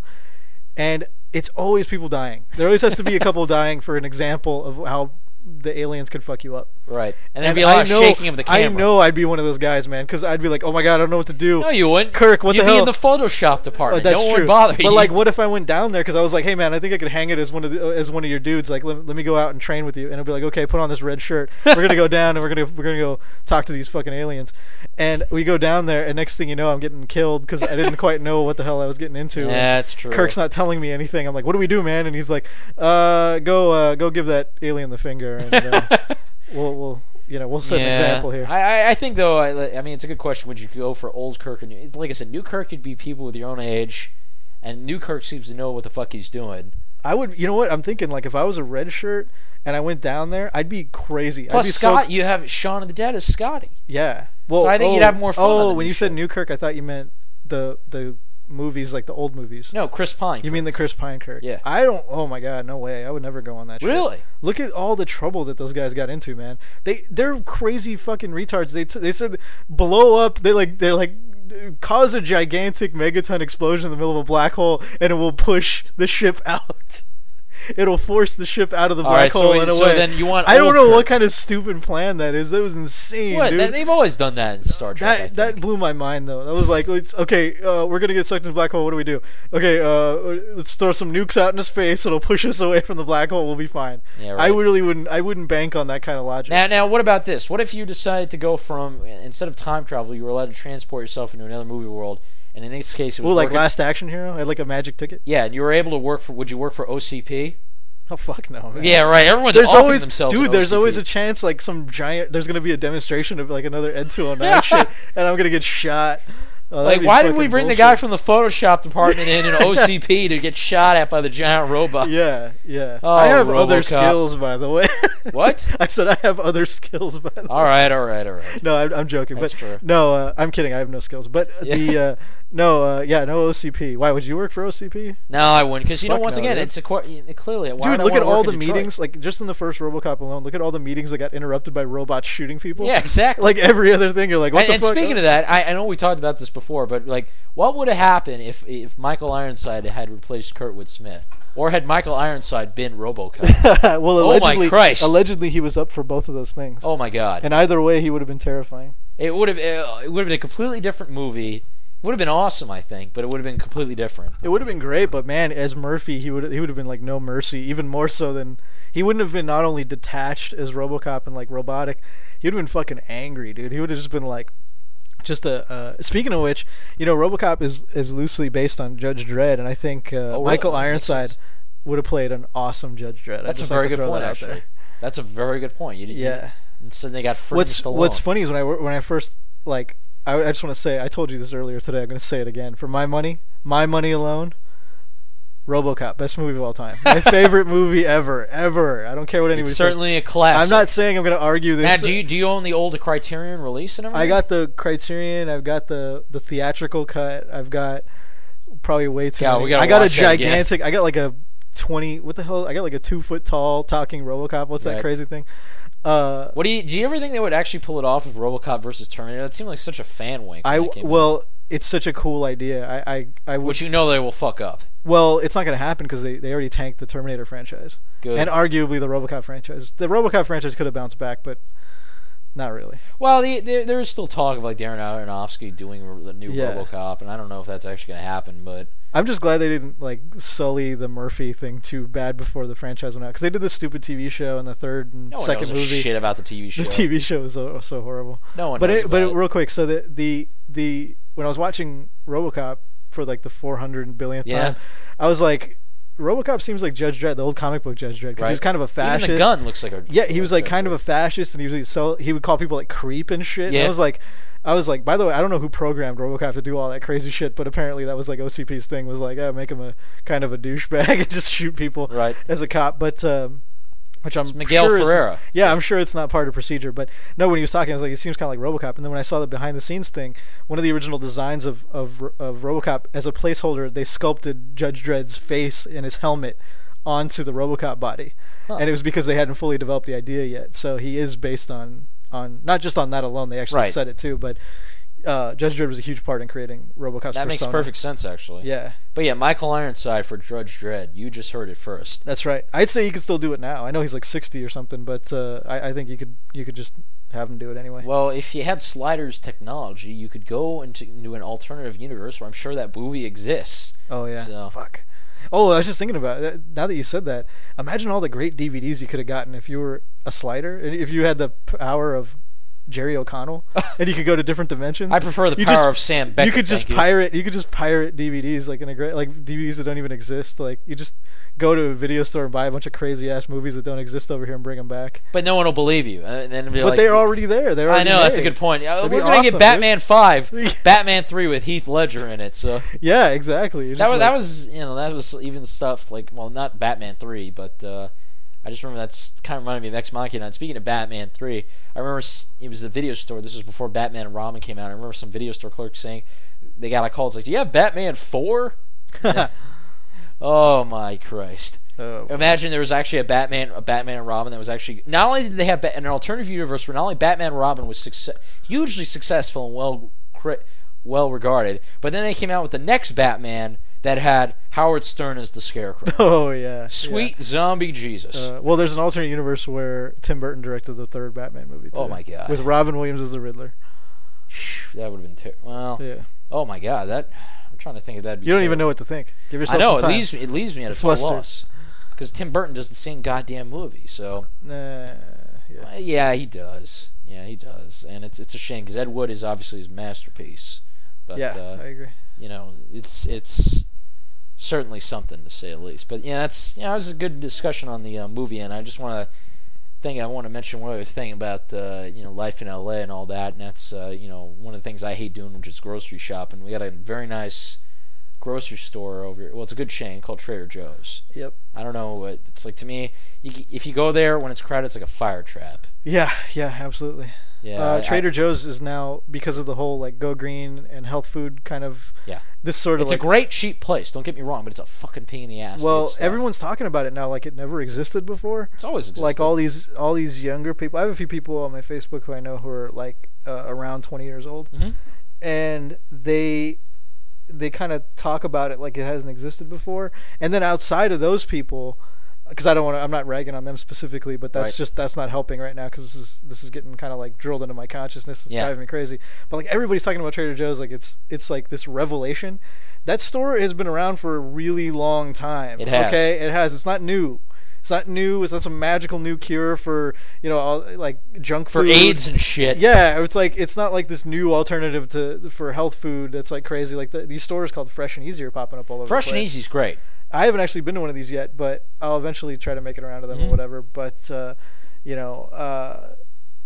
and it's always people dying. There always has to be a couple dying for an example of how the aliens could fuck you up. Right. And there'd And be a lot I of know, shaking of the camera. I know I'd be one of those guys, man, because I'd be like, oh my god, I don't know what to do. No, you wouldn't. Kirk, what You'd the be hell? in the Photoshop department. Oh, that's no one true. would bother you. But like, what if I went down there because I was like, hey man, I think I could hang it as one of the, as one of your dudes. Like, let, let me go out and train with you, and it'll be like, okay, put on this red shirt. We're gonna go down and we're gonna we're gonna go talk to these fucking aliens. And we go down there, and next thing you know, I'm getting killed because I didn't quite know what the hell I was getting into. Yeah, And that's true. Kirk's not telling me anything. I'm like, what do we do, man? And he's like, uh, go uh, go give that alien the finger, and uh, we'll we'll you know we'll set yeah. an example here. I, I I think though, I, I mean, it's a good question. Would you go for old Kirk or new? Like I said, new Kirk could be people with your own age, and new Kirk seems to know what the fuck he's doing. I would, you know what? I'm thinking like if I was a red shirt and I went down there, I'd be crazy. Plus, I'd be Scott, so, you have Shaun of the Dead as Scotty. yeah. Well, So I think oh, you'd have more fun Oh, on the when new you said show. New Kirk, I thought you meant the the movies, like the old movies. No, Chris Pine. You mean the Chris Pine Kirk? Yeah. I don't. Oh my God, no way. I would never go on that. shit. Really? Look at all the trouble that those guys got into, man. They they're crazy fucking retards. They t- they said blow up. They like they're like cause a gigantic megaton explosion in the middle of a black hole, and it will push the ship out. It'll force the ship out of the All black right, hole so, in a so way. then you want I don't old know Kirk. what kind of stupid plan that is. That was insane, What? dude. That- they've always done that in Star Trek. I That think. that blew my mind though. That was like, let's, okay, uh, we're gonna get sucked in the black hole. What do we do? Okay, uh, let's throw some nukes out into space. It'll push us away from the black hole. We'll be fine. Yeah, I right. really wouldn't. I wouldn't bank on that kind of logic. Now, now, what about this? What if you decided to go from instead of time travel, you were allowed to transport yourself into another movie world, and in this case, it was Well, like working- Last Action Hero, I had like a magic ticket. Yeah, and you were able to work for. Would you work for O C P? Oh fuck no, man. Yeah, right. Everyone's There's offing always, themselves. dude. an There's O C P. always a chance like some giant. There's gonna be a demonstration of like another Ed two oh nine shit, and I'm gonna get shot. Oh, that'd Like, be why did we fucking bring the bullshit. guy from the Photoshop department in an O C P to get shot at by the giant robot? Yeah, yeah. Oh, I have other RoboCop. skills, by the way. What? I said I have other skills, by the way. All right, all right, all right. No, I'm, I'm joking. That's but true. No, uh, I'm kidding. I have no skills. But Yeah. the uh, no, uh, yeah, no O C P. Why would you work for O C P? No, I wouldn't, because you know, Fuck once no, again, dude. it's a qu- it clearly. Why would Dude, I look at wanna all work the in Detroit? meetings. Like just in the first RoboCop alone, look at all the meetings that got interrupted by robots shooting people. Yeah, exactly. Like every other thing, you're like, what and the and fuck? speaking of that, I, I know we talked about this before, but like, what would have happened if if Michael Ironside had replaced Kurtwood Smith, or had Michael Ironside been RoboCop? well, Oh my allegedly, Christ. allegedly he was up for both of those things. Oh my God! And either way, he would have been terrifying. It would have it would have been a completely different movie. It would have been awesome, I think, but it would have been completely different. It would have been great, but man, as Murphy, he would he would have been like no mercy, even more so than he wouldn't have been not only detached as RoboCop and like robotic, he would have been fucking angry, dude. He would have just been like, just a. Uh, speaking of which, you know, RoboCop is is loosely based on Judge Dredd, and I think uh, Oh, really? Michael That makes Ironside sense. would have played an awesome Judge Dredd. I'd That's a just very like to good throw point, that out actually. there. That's a very good point. You, Yeah. You, and so they got freaking What's Stallone. What's funny is when I when I first like I, I just want to say I told you this earlier today. I'm going to say it again. For my money, my money alone, RoboCop, best movie of all time. My favorite movie ever, ever. I don't care what anybody It's says. certainly a classic. I'm not saying I'm going to argue this. Now, do you do you own the old Criterion release and everything? I got the Criterion. I've got the the theatrical cut. I've got probably way too. Yeah, many. we gotta I got a watch that again. gigantic. I got like a twenty. What the hell? I got like a two foot tall talking RoboCop. What's that Right. crazy thing? Uh, What do you do? You ever think they would actually pull it off with RoboCop versus Terminator? That seemed like such a fan wink. when I that came out. well, it's such a cool idea. I I, I would. which you know they will fuck up. Well, it's not going to happen because they, they already tanked the Terminator franchise. Good. And arguably the RoboCop franchise. The RoboCop franchise could have bounced back, but Not really. Well, the, there there is still talk of like Darren Aronofsky doing the new Yeah. RoboCop, and I don't know if that's actually going to happen, but I'm just glad they didn't like sully the Murphy thing too bad before the franchise went out, because they did this stupid T V show in the third and no one second knows a movie. shit about the T V show. The T V show was so, so horrible. No one but knows it, about but it. real quick, so the the the when I was watching RoboCop for like the four hundred billionth Yeah. time, I was like, RoboCop seems like Judge Dredd, the old comic book Judge Dredd, because Right. he was kind of a fascist. Even the gun looks like a Yeah, he was like Judge kind of Dredd. a fascist, and he was so he would call people like creep and shit. And Yeah. I was like, I was like, by the way, I don't know who programmed RoboCop to do all that crazy shit, but apparently that was like O C P's thing, was like, oh, make him a kind of a douchebag and just shoot people Right. as a cop. But um, which I'm It's Miguel sure is- Ferreira. yeah, I'm sure it's not part of procedure, but no, when he was talking, I was like, it seems kind of like RoboCop. And then when I saw the behind the scenes thing, one of the original designs of of, of RoboCop as a placeholder, they sculpted Judge Dredd's face and his helmet onto the RoboCop body, Huh. and it was because they hadn't fully developed the idea yet. So he is based on on not just on that alone. They actually Right. said it too, but uh, Judge Dredd was a huge part in creating RoboCop's That makes persona. perfect sense, actually. Yeah, But yeah, Michael Ironside for Judge Dredd. You just heard it first. that's right. I'd say you could still do it now. I know he's like sixty or something, but uh, I, I think you could you could just have him do it anyway. Well, if you had Sliders technology, you could go into, into an alternative universe where I'm sure that movie exists. Oh yeah. So- Fuck. Oh, I was just thinking about it. Now that you said that, imagine all the great D V Ds you could have gotten if you were a Slider, and if you had the power of Jerry O'Connell, and you could go to different dimensions. I prefer the You power just- of Sam Beckett. you could just thank pirate. You could just pirate D V Ds like in a great like D V Ds that don't even exist. Like you just go to a video store and buy a bunch of crazy ass movies that don't exist over here and bring them back. But no one will believe you. And then it'll be But like, they're already there. They're I already know, that's a made. good point. Uh, That'd be We're going to awesome, get Batman dude. five, Batman three with Heath Ledger in it. So Yeah, exactly. You're that just was that like- was you know that was even stuff like, well, not Batman three, but uh, I just remember that's kind of reminded me of Ex Machina. And speaking of Batman three, I remember s- it was a video store. This was before Batman and Robin came out. I remember some video store clerk saying they got a call. It's like, do you have Batman four? Oh my Christ! Oh, Imagine there was actually a Batman, a Batman and Robin that was actually. Not only did they have ba- an alternative universe where not only Batman and Robin was success, hugely successful and well, cri- well regarded, but then they came out with the next Batman that had Howard Stern as the Scarecrow. oh yeah. Sweet zombie Jesus. Uh, well, there's an alternate universe where Tim Burton directed the third Batman movie. Too, Oh, my God. With Robin Williams as the Riddler. That would have been terrible. Well, Yeah. oh my God, that I'm trying to think of that. You don't even know what to think. Give yourself I know some it time. leaves me. It leaves me at a total Flustered. loss because Tim Burton does the same goddamn movie. So Nah, yeah. uh, yeah, he does. Yeah, he does, and it's it's a shame because Ed Wood is obviously his masterpiece. But yeah, uh, I agree. you know, it's it's certainly something to say the least. But yeah, that's yeah, it was a good discussion on the uh, movie, and I just want to thing I want to mention one other thing about uh, you know life in L A and all that, and that's uh, you know one of the things I hate doing, which is grocery shopping. We got a very nice grocery store over here. Well, it's a good chain called Trader Joe's. Yep. I don't know what it's like to me. You, if you go there when it's crowded, it's like a fire trap. Yeah, yeah, absolutely. Yeah, uh, I- Trader I- Joe's is now, because of the whole like go green and health food kind of. Yeah. This sort of. It's like, a great cheap place. Don't get me wrong, but it's a fucking pain in the ass. to Well, get stuff. everyone's talking about it now, like it never existed before. It's always existed. Like all these, all these younger people. I have a few people on my Facebook who I know who are like uh, around twenty years old, Mhm. and they they kind of talk about it like it hasn't existed before. And then outside of those people, because I don't want to, I'm not ragging on them specifically, but that's Right. just that's not helping right now because this is this is getting kind of like drilled into my consciousness. It's Yeah. driving me crazy. But like everybody's talking about Trader Joe's like it's it's like this revelation. That store has been around for a really long time. It has. Okay, it has. It's not new. It's not new. It's not some magical new cure for you know all, like junk for food. AIDS and shit. Yeah, it's like it's not like this new alternative to for health food that's like crazy. Like the, these stores called Fresh and Easy are popping up all over. Fresh the and place. Easy's great. I haven't actually been to one of these yet, but I'll eventually try to make it around to them Mhm. or whatever. But uh, you know, uh,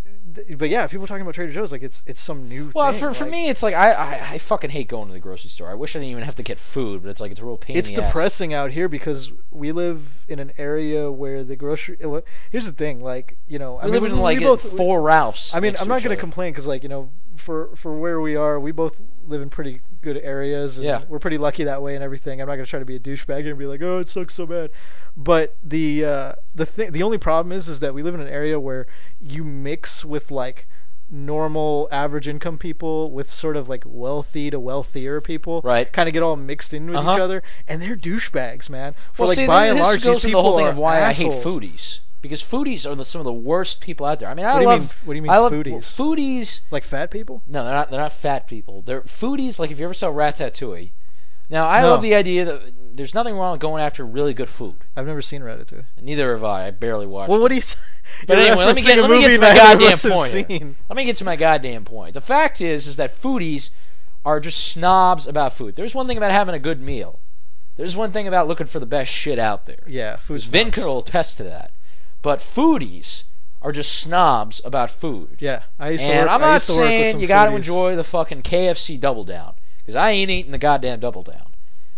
th- but yeah, people talking about Trader Joe's like it's it's some new. Well, thing. for for like, me, it's like I, I I fucking hate going to the grocery store. I wish I didn't even have to get food, but it's like it's a real pain. it's in the ass. depressing out here because we live in an area where the grocery. Well, here's the thing, like you know, I We mean, live in we- like we uh, both, four Ralphs. I mean, next I'm to not each going to other. complain because, like, you know, for for where we are, we both live in pretty good areas. And Yeah. we're pretty lucky that way and everything. I'm not going to try to be a douchebag here and be like, oh, it sucks so bad. But the uh, the thing, the only problem is, is that we live in an area where you mix with like normal average income people with sort of like wealthy to wealthier people, Right. kind of get all mixed in with Uh-huh. each other, and they're douchebags, man. For Well, like see, by this and large, goes these to the people whole thing are of why assholes. I hate foodies. because foodies are the, some of the worst people out there. I mean, I What do you love. mean- what do you mean I love foodies? Foodies. Like fat people? No, they're not. They're not fat people. They're foodies. Like if you ever saw Ratatouille. Now, I No. love the idea that there's nothing wrong with going after really good food. I've never seen Ratatouille. Neither have I. I barely watched. Well, what it. do you? T- But You're anyway, let me referencing get a let me get movie to my that I goddamn must have point. here. seen. Let me get to my goddamn point. The fact is, is that foodies are just snobs about food. There's one thing about having a good meal. There's one thing about looking for the best shit out there. Yeah, food. Because Vin will attest to that. But foodies are just snobs about food. Yeah, I used to And work, I'm I not used to work with saying some you got to foodies. enjoy the fucking K F C Double Down, because I ain't eating the goddamn Double Down.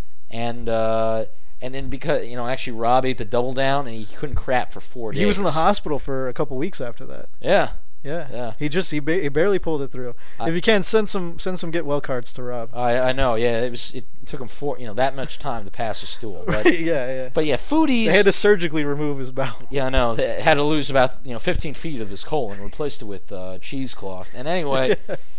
And uh, and then because you know, actually Rob ate the Double Down and he couldn't crap for four days. He was in the hospital for a couple weeks after that. Yeah. Yeah, Yeah. He just he, ba- he barely pulled it through. I- if you can, send some send some get well cards to Rob. I I know. Yeah, it was. It took him four. You know, that much time to pass a stool. But yeah, yeah. but yeah, foodies. They had to surgically remove his bowel. Yeah, I know. They had to lose about you know fifteen feet of his colon, replaced it with uh, cheesecloth. And anyway,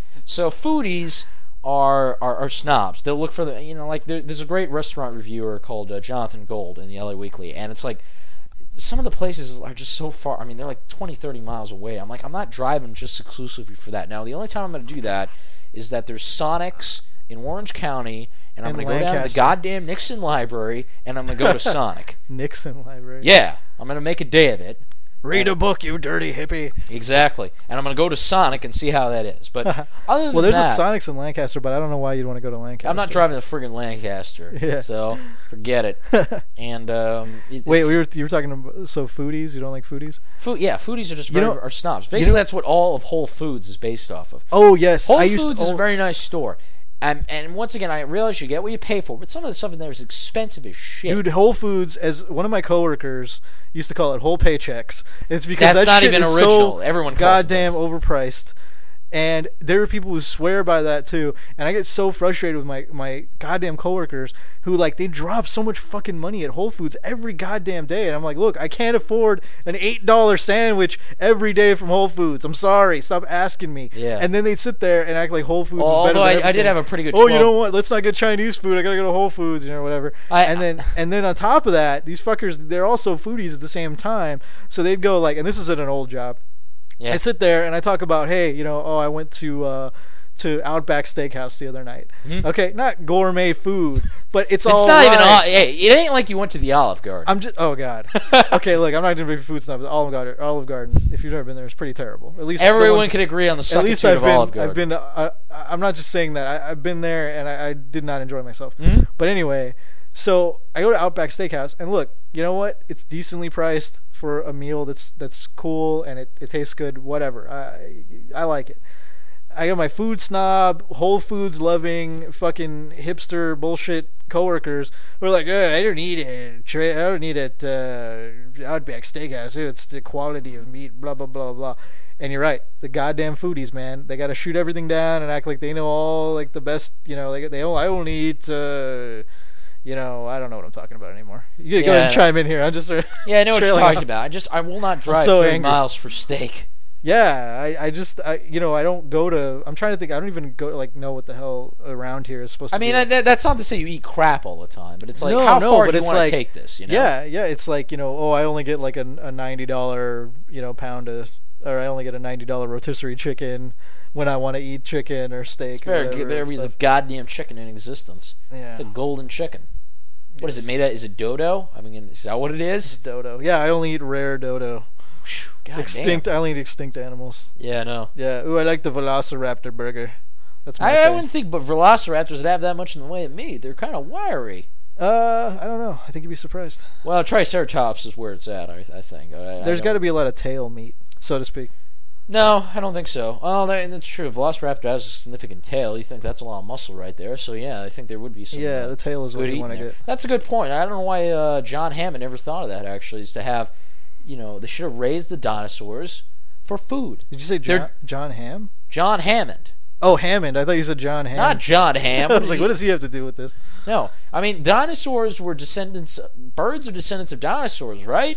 so foodies are, are are snobs. They'll look for the you know like there, there's a great restaurant reviewer called uh, Jonathan Gold in the L A Weekly, and it's like some of the places are just so far. I mean, they're like twenty, thirty miles away. I'm like, I'm not driving just exclusively for that. Now, the only time I'm going to do that is that there's Sonic's in Orange County, and I'm In going to go down to the Lancaster. goddamn Nixon Library, and I'm going to go to Sonic. Nixon Library. Yeah, I'm going to make a day of it. Read a book, you dirty hippie. Exactly. And I'm going to go to Sonic and see how that is. But other than Well, there's that, a Sonic's in Lancaster, but I don't know why you'd want to go to Lancaster. I'm not driving the friggin' Lancaster. Yeah. So forget it. And um, it- Wait, we were you were talking about so foodies? You don't like foodies? food, yeah, foodies are just You very know- are snobs. Basically, you know- that's what all of Whole Foods is based off of. Oh yes, Whole I used Foods to. is oh, a very nice store. And, and once again, I realize you get what you pay for, but some of the stuff in there is expensive as shit. Dude, Whole Foods, as one of my coworkers used to call it whole paychecks. It's because That's that not shit even is original. so Everyone calls it goddamn overpriced. And there are people who swear by that too. And I get so frustrated with my, my goddamn coworkers who like they drop so much fucking money at Whole Foods every goddamn day. And I'm like, look, I can't afford an eight dollar sandwich every day from Whole Foods. I'm sorry. Stop asking me. Yeah. And then they sit there and act like Whole Foods Al- is better although than I- I did everything. have a pretty good Oh, you twelve know what? Let's not get Chinese food. I gotta go to Whole Foods, you know, whatever. I- and then and then on top of that, these fuckers, they're also foodies at the same time. So they'd go like, and this is at an old job. Yeah. I sit there and I talk about, hey, you know, oh, I went to uh, to Outback Steakhouse the other night. Mhm. Okay, not gourmet food, but it's, It's all not even. right. All, hey, it ain't like you went to the Olive Garden. I'm just, oh god. Okay, look, I'm not gonna be food snob. but Olive Garden, Olive Garden. If you've never been there, it's pretty terrible. At least the Everyone ones- can agree on the At least suckitude I've of been. Olive Garden. I've been. Uh, I, I'm not just saying that. I, I've been there and I, I did not enjoy myself. Mhm. But anyway, so I go to Outback Steakhouse and look, you know what? It's decently priced for a meal that's that's cool and it, it tastes good. Whatever. I I like it. I got my food snob, Whole Foods loving, fucking hipster bullshit coworkers who are like, oh, I don't need it. Tra- I don't need it. Uh, Outback Steakhouse. It's the quality of meat. Blah blah blah blah. And you're right. The goddamn foodies, man. They got to shoot everything down and act like they know all like the best. You know, like they. Oh, I only eat. Uh, you know, I don't know what I'm talking about anymore. You gotta go ahead and Yeah. chime in here. I'm just. Uh, yeah, I know what you're trailing talking off. about. I just I will not drive so thirty angry. miles for steak. Yeah, I, I just, I, you know, I don't go to. I'm trying to think. I don't even go like know what the hell around here is supposed I to. mean, be. uh, that, that's not to say you eat crap all the time, but it's like No, how no, far but do you it's want to like- take this? You know? Yeah, yeah. It's like, you know, oh, I only get like a, a ninety dollar, you know, pound of, or I only get a ninety dollar rotisserie chicken when I want to eat chicken or steak. It's or better, whatever better and be the stuff. goddamn chicken in existence. Yeah. It's a golden chicken. What is Yes. it made of? Is it dodo? I mean, is that what it It's is? dodo. Yeah, I only eat rare dodo. Phew, God extinct. damn. I only eat extinct animals. Yeah, no. Yeah. Ooh, I like the Velociraptor burger. That's my I, I thing. wouldn't think, but velociraptors would have that much in the way of meat. They're kind of wiry. Uh, I don't know. I think you'd be surprised. Well, Triceratops is where it's at. I, I think. I, I There's don't- got to be a lot of tail meat, so to speak. No, I don't think so. Oh, that, that's true. Velociraptor has a significant tail. You think that's a lot of muscle right there. So yeah, I think there would be some. Yeah, uh, the tail is what good you eating want to there. get. That's a good point. I don't know why uh, John Hammond never thought of that. Actually, is to have, you know, they should have raised the dinosaurs for food. Did you say John, They're- John Ham? John Hammond, Oh, Hammond. I thought you said John Ham. not John Ham. I was like, what does he have to do with this? No, I mean dinosaurs were descendants. Birds are descendants of dinosaurs, right?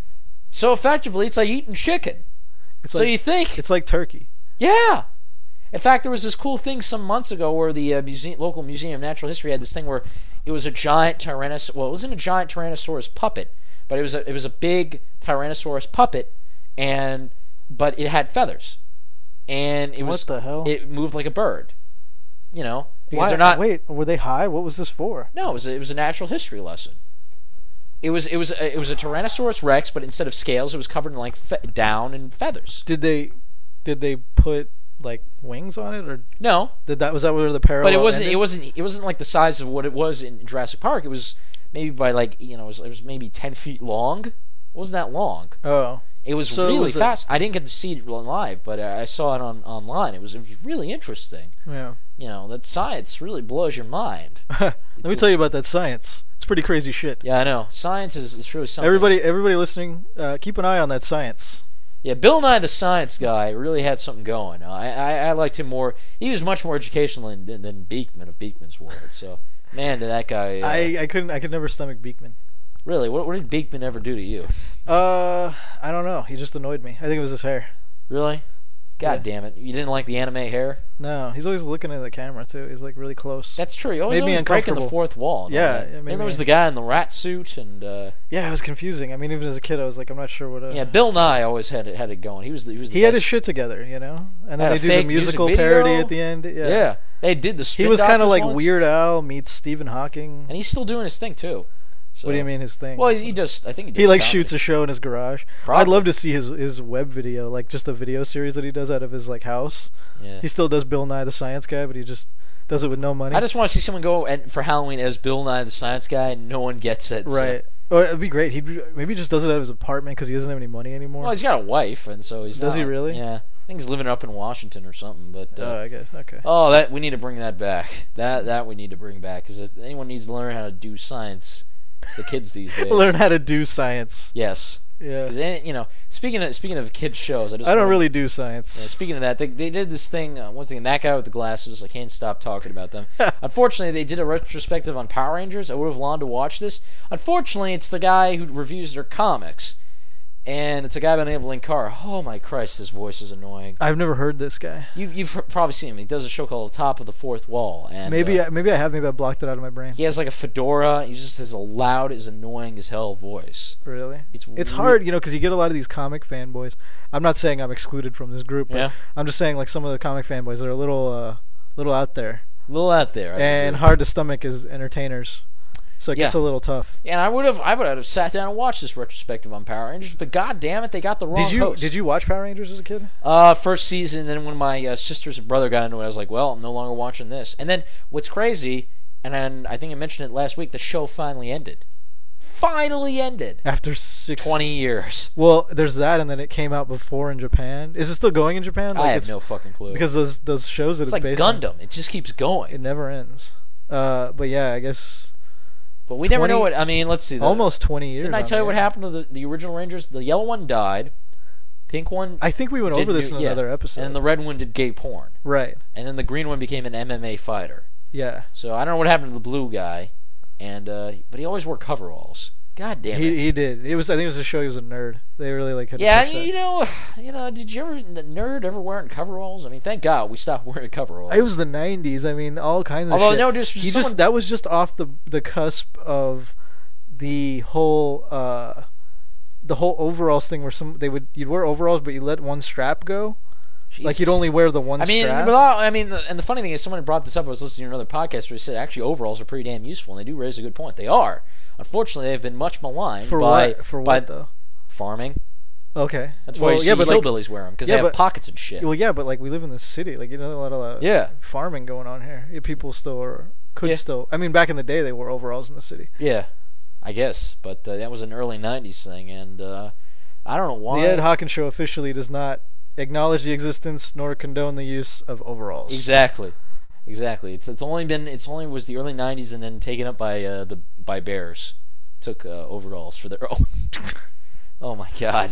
So effectively, it's like eating chicken. It's so like, you think? it's like turkey. Yeah. In fact, there was this cool thing some months ago where the uh, museum, local Museum of Natural History had this thing where it was a giant tyrannosaurus. Well, it wasn't a giant tyrannosaurus puppet, but it was a it was a big Tyrannosaurus puppet, and but it had feathers, and it was What the hell? it moved like a bird, you know, because Why? they're not. Wait, were they high? What was this for? No, it was a, it was a natural history lesson. It was it was a, it was a Tyrannosaurus Rex, but instead of scales, it was covered in like fe- down and feathers. Did they did they put like wings on it, or No, did that was that where the parallel? but it wasn't ended? it wasn't it wasn't like the size of what it was in Jurassic Park. It was maybe by like you know it was, it was maybe ten feet long. It wasn't that long. Oh, It was So really was it- fast. I didn't get to see it live, but I saw it on online. It was it was really interesting. yeah. You know that science really blows your mind. Let me just- tell you about that science. It's pretty crazy shit. Yeah, I know. Science is, is really something. Everybody, everybody listening, uh, keep an eye on that science. Yeah, Bill Nye the Science Guy really had something going. I, I, I liked him more. He was much more educational than, than, than Beekman of Beekman's World. So, man, did that guy. Uh, I, I couldn't, I could never stomach Beekman. really, what, what did Beekman ever do to you? Uh, I don't know. He just annoyed me. I think it was his hair. Really? God Yeah. damn it! You didn't like the anime hair? No, he's always looking at the camera too. He's like really close. That's true. He always, Made me always breaking the uncomfortable. fourth wall. and all Yeah, that. it made Then there was me- the guy in the rat suit, and uh, Yeah, it was confusing. I mean, even as a kid, I was like, I'm not sure what. Uh, yeah, Bill Nye always had it had it going. He was the, he was. The he had best. his shit together, you know. And then Had they a do the fake music musical video. parody at the end. Yeah, Yeah, they did the. He Spin was kind of Doctors like once, Weird Al meets Stephen Hawking. and he's still doing his thing too. So. What do you mean his thing? Well, he, he does. I think he does. He like comedy. shoots a show in his garage. Probably. I'd love to see his his web video, like just a video series that he does out of his like house. Yeah. He still does Bill Nye the Science Guy, but he just does it with no money. I just want to see someone go and for Halloween as Bill Nye the Science Guy, and no one gets it. so- right. Well, it'd be great. He maybe he just does it out of his apartment because he doesn't have any money anymore. Well, he's got a wife, and so he's. Does he not- really? Yeah, I think he's living up in Washington or something. But uh, Oh, I guess okay. oh, that we need to bring that back. That that we need to bring back because if anyone needs to learn how to do science, it's the kids these days. Learn how to do science. Yes. Yeah. 'Cause any- you know, speaking of speaking of kids shows, I just I don't wanna- really do science. Yeah, speaking of that, they, they did this thing. Uh, once again, that guy with the glasses. I can't stop talking about them. Unfortunately, they did a retrospective on Power Rangers. I would have loved to watch this. Unfortunately, it's the guy who reviews their comics, and it's a guy by the name of Linkar. Oh my Christ, his voice is annoying. I've never heard this guy. You've you've pr- probably seen him. He does a show called The Top of the Fourth Wall, and Maybe uh, I, maybe I have. Maybe I blocked it out of my brain. he has like a fedora. He just has a loud, as annoying as hell voice. Really? It's It's re- hard, you know, because you get a lot of these comic fanboys. I'm not saying I'm excluded from this group, but Yeah. I'm just saying like some of the comic fanboys are a little, uh, little out there A little out there, I and believe. hard to stomach as entertainers. So it Yeah. gets a little tough. And I would have, I would have sat down and watched this retrospective on Power Rangers, but god damn it, they got the wrong Did you host. did you watch Power Rangers as a kid? Uh, first season, then when my uh, sisters and brother got into it, I was like, well, I'm no longer watching this. And then what's crazy, and then I think I mentioned it last week, the show finally ended. Finally ended. After six twenty years. Well, there's that, and then it came out before in Japan. Is it still going in Japan? Like I have it's- no fucking clue. because those those shows that it's it's, like based on, Gundam. It just keeps it going. never ends. Uh, but yeah, I guess But we never know twenty what, I mean, let's see. The, almost twenty years. Didn't I on tell you the what air. happened to the, the original Rangers? The yellow one died. Pink one I think we went did over this new- in yeah. another episode. And the red one did gay porn. right. And then the green one became an M M A fighter. Yeah. So I don't know what happened to the blue guy, and uh, but he always wore coveralls. God damn it! He he did. It was. I think it was a show. He was a nerd. They really like had to yeah, push that. you know, you know. Did you ever n- nerd ever wearing coveralls? I mean, thank God we stopped wearing coveralls. It was the nineties. I mean, all kinds of Although shit. no, just he someone, just that was just off the the cusp of the whole uh the whole overalls thing where some they would you'd wear overalls but you let one strap go. Like you'd Jesus. only wear the one I mean, strap. but all- I mean, the, and the funny thing is, someone brought this up. I was listening to another podcast where they said actually overalls are pretty damn useful, and they do raise a good point. They are. Unfortunately, they've been much maligned For by what? For by what though? farming. Okay. That's well, why you yeah, see but like, hillbillies wear them because yeah, they have but- pockets and shit. well, yeah, but like we live in the city. Like you know, a lot of uh, Yeah. farming going on here. Yeah, people still are could Yeah. still. I mean, back in the day, they wore overalls in the city. Yeah, I guess, but uh, that was an early nineties thing, and uh, I don't know why. The Ed Hawkins Show officially does not acknowledge the existence nor condone the use of overalls. Exactly, exactly. It's it's only been it's only was the early nineties, and then taken up by uh, the by bears. Took uh, overalls for their own. Oh my God.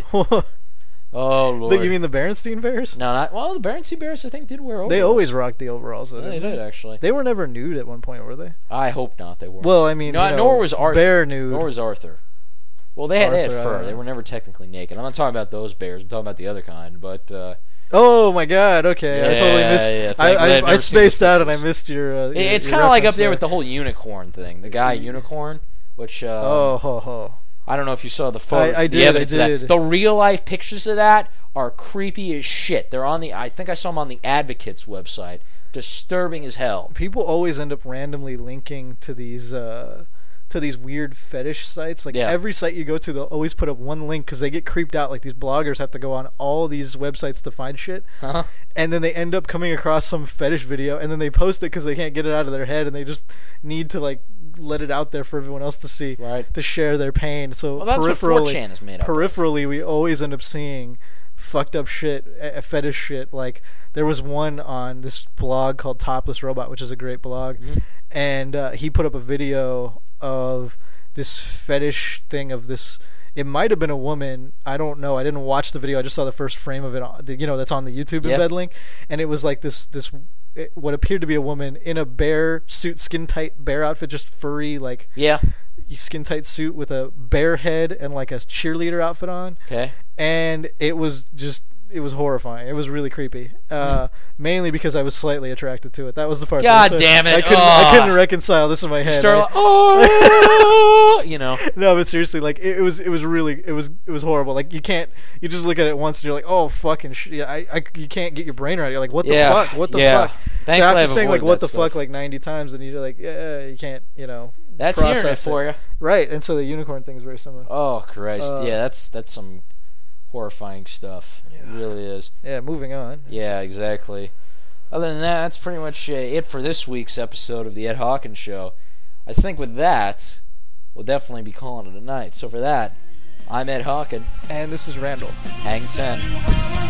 Oh Lord. You mean the Berenstein Bears? No, not well. The Berenstain Bears, I think, did wear overalls. They always rocked the overalls. Though, Yeah, they didn't did actually. They were never nude at one point, were they? I hope not. They were. Well, I mean, no, you know, nor was Arthur. Bear nude. Nor was Arthur. Well, they had, they had Arthur, I fur. don't They know. were never technically naked. I'm not talking about those bears. I'm talking about the other kind. But uh, Oh my God! Okay, I totally Yeah, missed. yeah, I thank God I, I've I never seen spaced the out and I pictures. missed your. Uh, it- your it's your kind of like up reference there with the whole unicorn thing. The guy unicorn, which uh, Oh ho ho! I don't know if you saw the photo. I- I the did, evidence I of that. did. The real life pictures of that are creepy as shit. They're on the. I think I saw them on the Advocates website. Disturbing as hell. People always end up randomly linking to these uh, to these weird fetish sites. Like Yeah. every site you go to, they'll always put up one link because they get creeped out. Like these bloggers have to go on all these websites to find shit, Huh? and then they end up coming across some fetish video, and then they post it because they can't get it out of their head, and they just need to like let it out there for everyone else to see, Right. to share their pain. So Well, that's what four peripherally, chan is made up of. peripherally, we always end up seeing fucked up shit, uh, fetish shit. Like there was one on this blog called Topless Robot, which is a great blog, Mhm. and uh, he put up a video of this fetish thing of this. It might have been a woman. I don't know. I didn't watch the video. I just saw the first frame of it. on- You know, that's on the YouTube Yeah. embed link, and it was like this this it, what appeared to be a woman in a bear suit, skin tight bear outfit, just furry like Yeah. skin tight suit with a bear head and like a cheerleader outfit on, Okay. and it was just it was horrifying. It was really creepy. Uh, mainly because I was slightly attracted to it. That was the part. God that- damn it. I couldn't, Ugh. I couldn't reconcile this in my head. Start I- like, oh, you know. no, but seriously, like it, it was, it was really, it was, it was horrible. Like you can't, you just look at it once and you're like, oh fucking shit, I, I, you can't get your brain right. You're like, what the Yeah, fuck, what the yeah. fuck. Thankfully, so after I've saying like avoided what that the fuck stuff. like ninety times, and you're like, yeah, you can't, you know. That's the internet process it. for you. Right, and so the unicorn thing is very similar. Oh Christ. Uh, yeah, that's that's some horrifying stuff. It Yeah. really is. Yeah, moving on. Yeah, exactly. Other than that, that's pretty much uh, it for this week's episode of the Ed Hawkins Show. I think with that, we'll definitely be calling it a night. So for that, I'm Ed Hawkins. And this is Randall. Hang ten.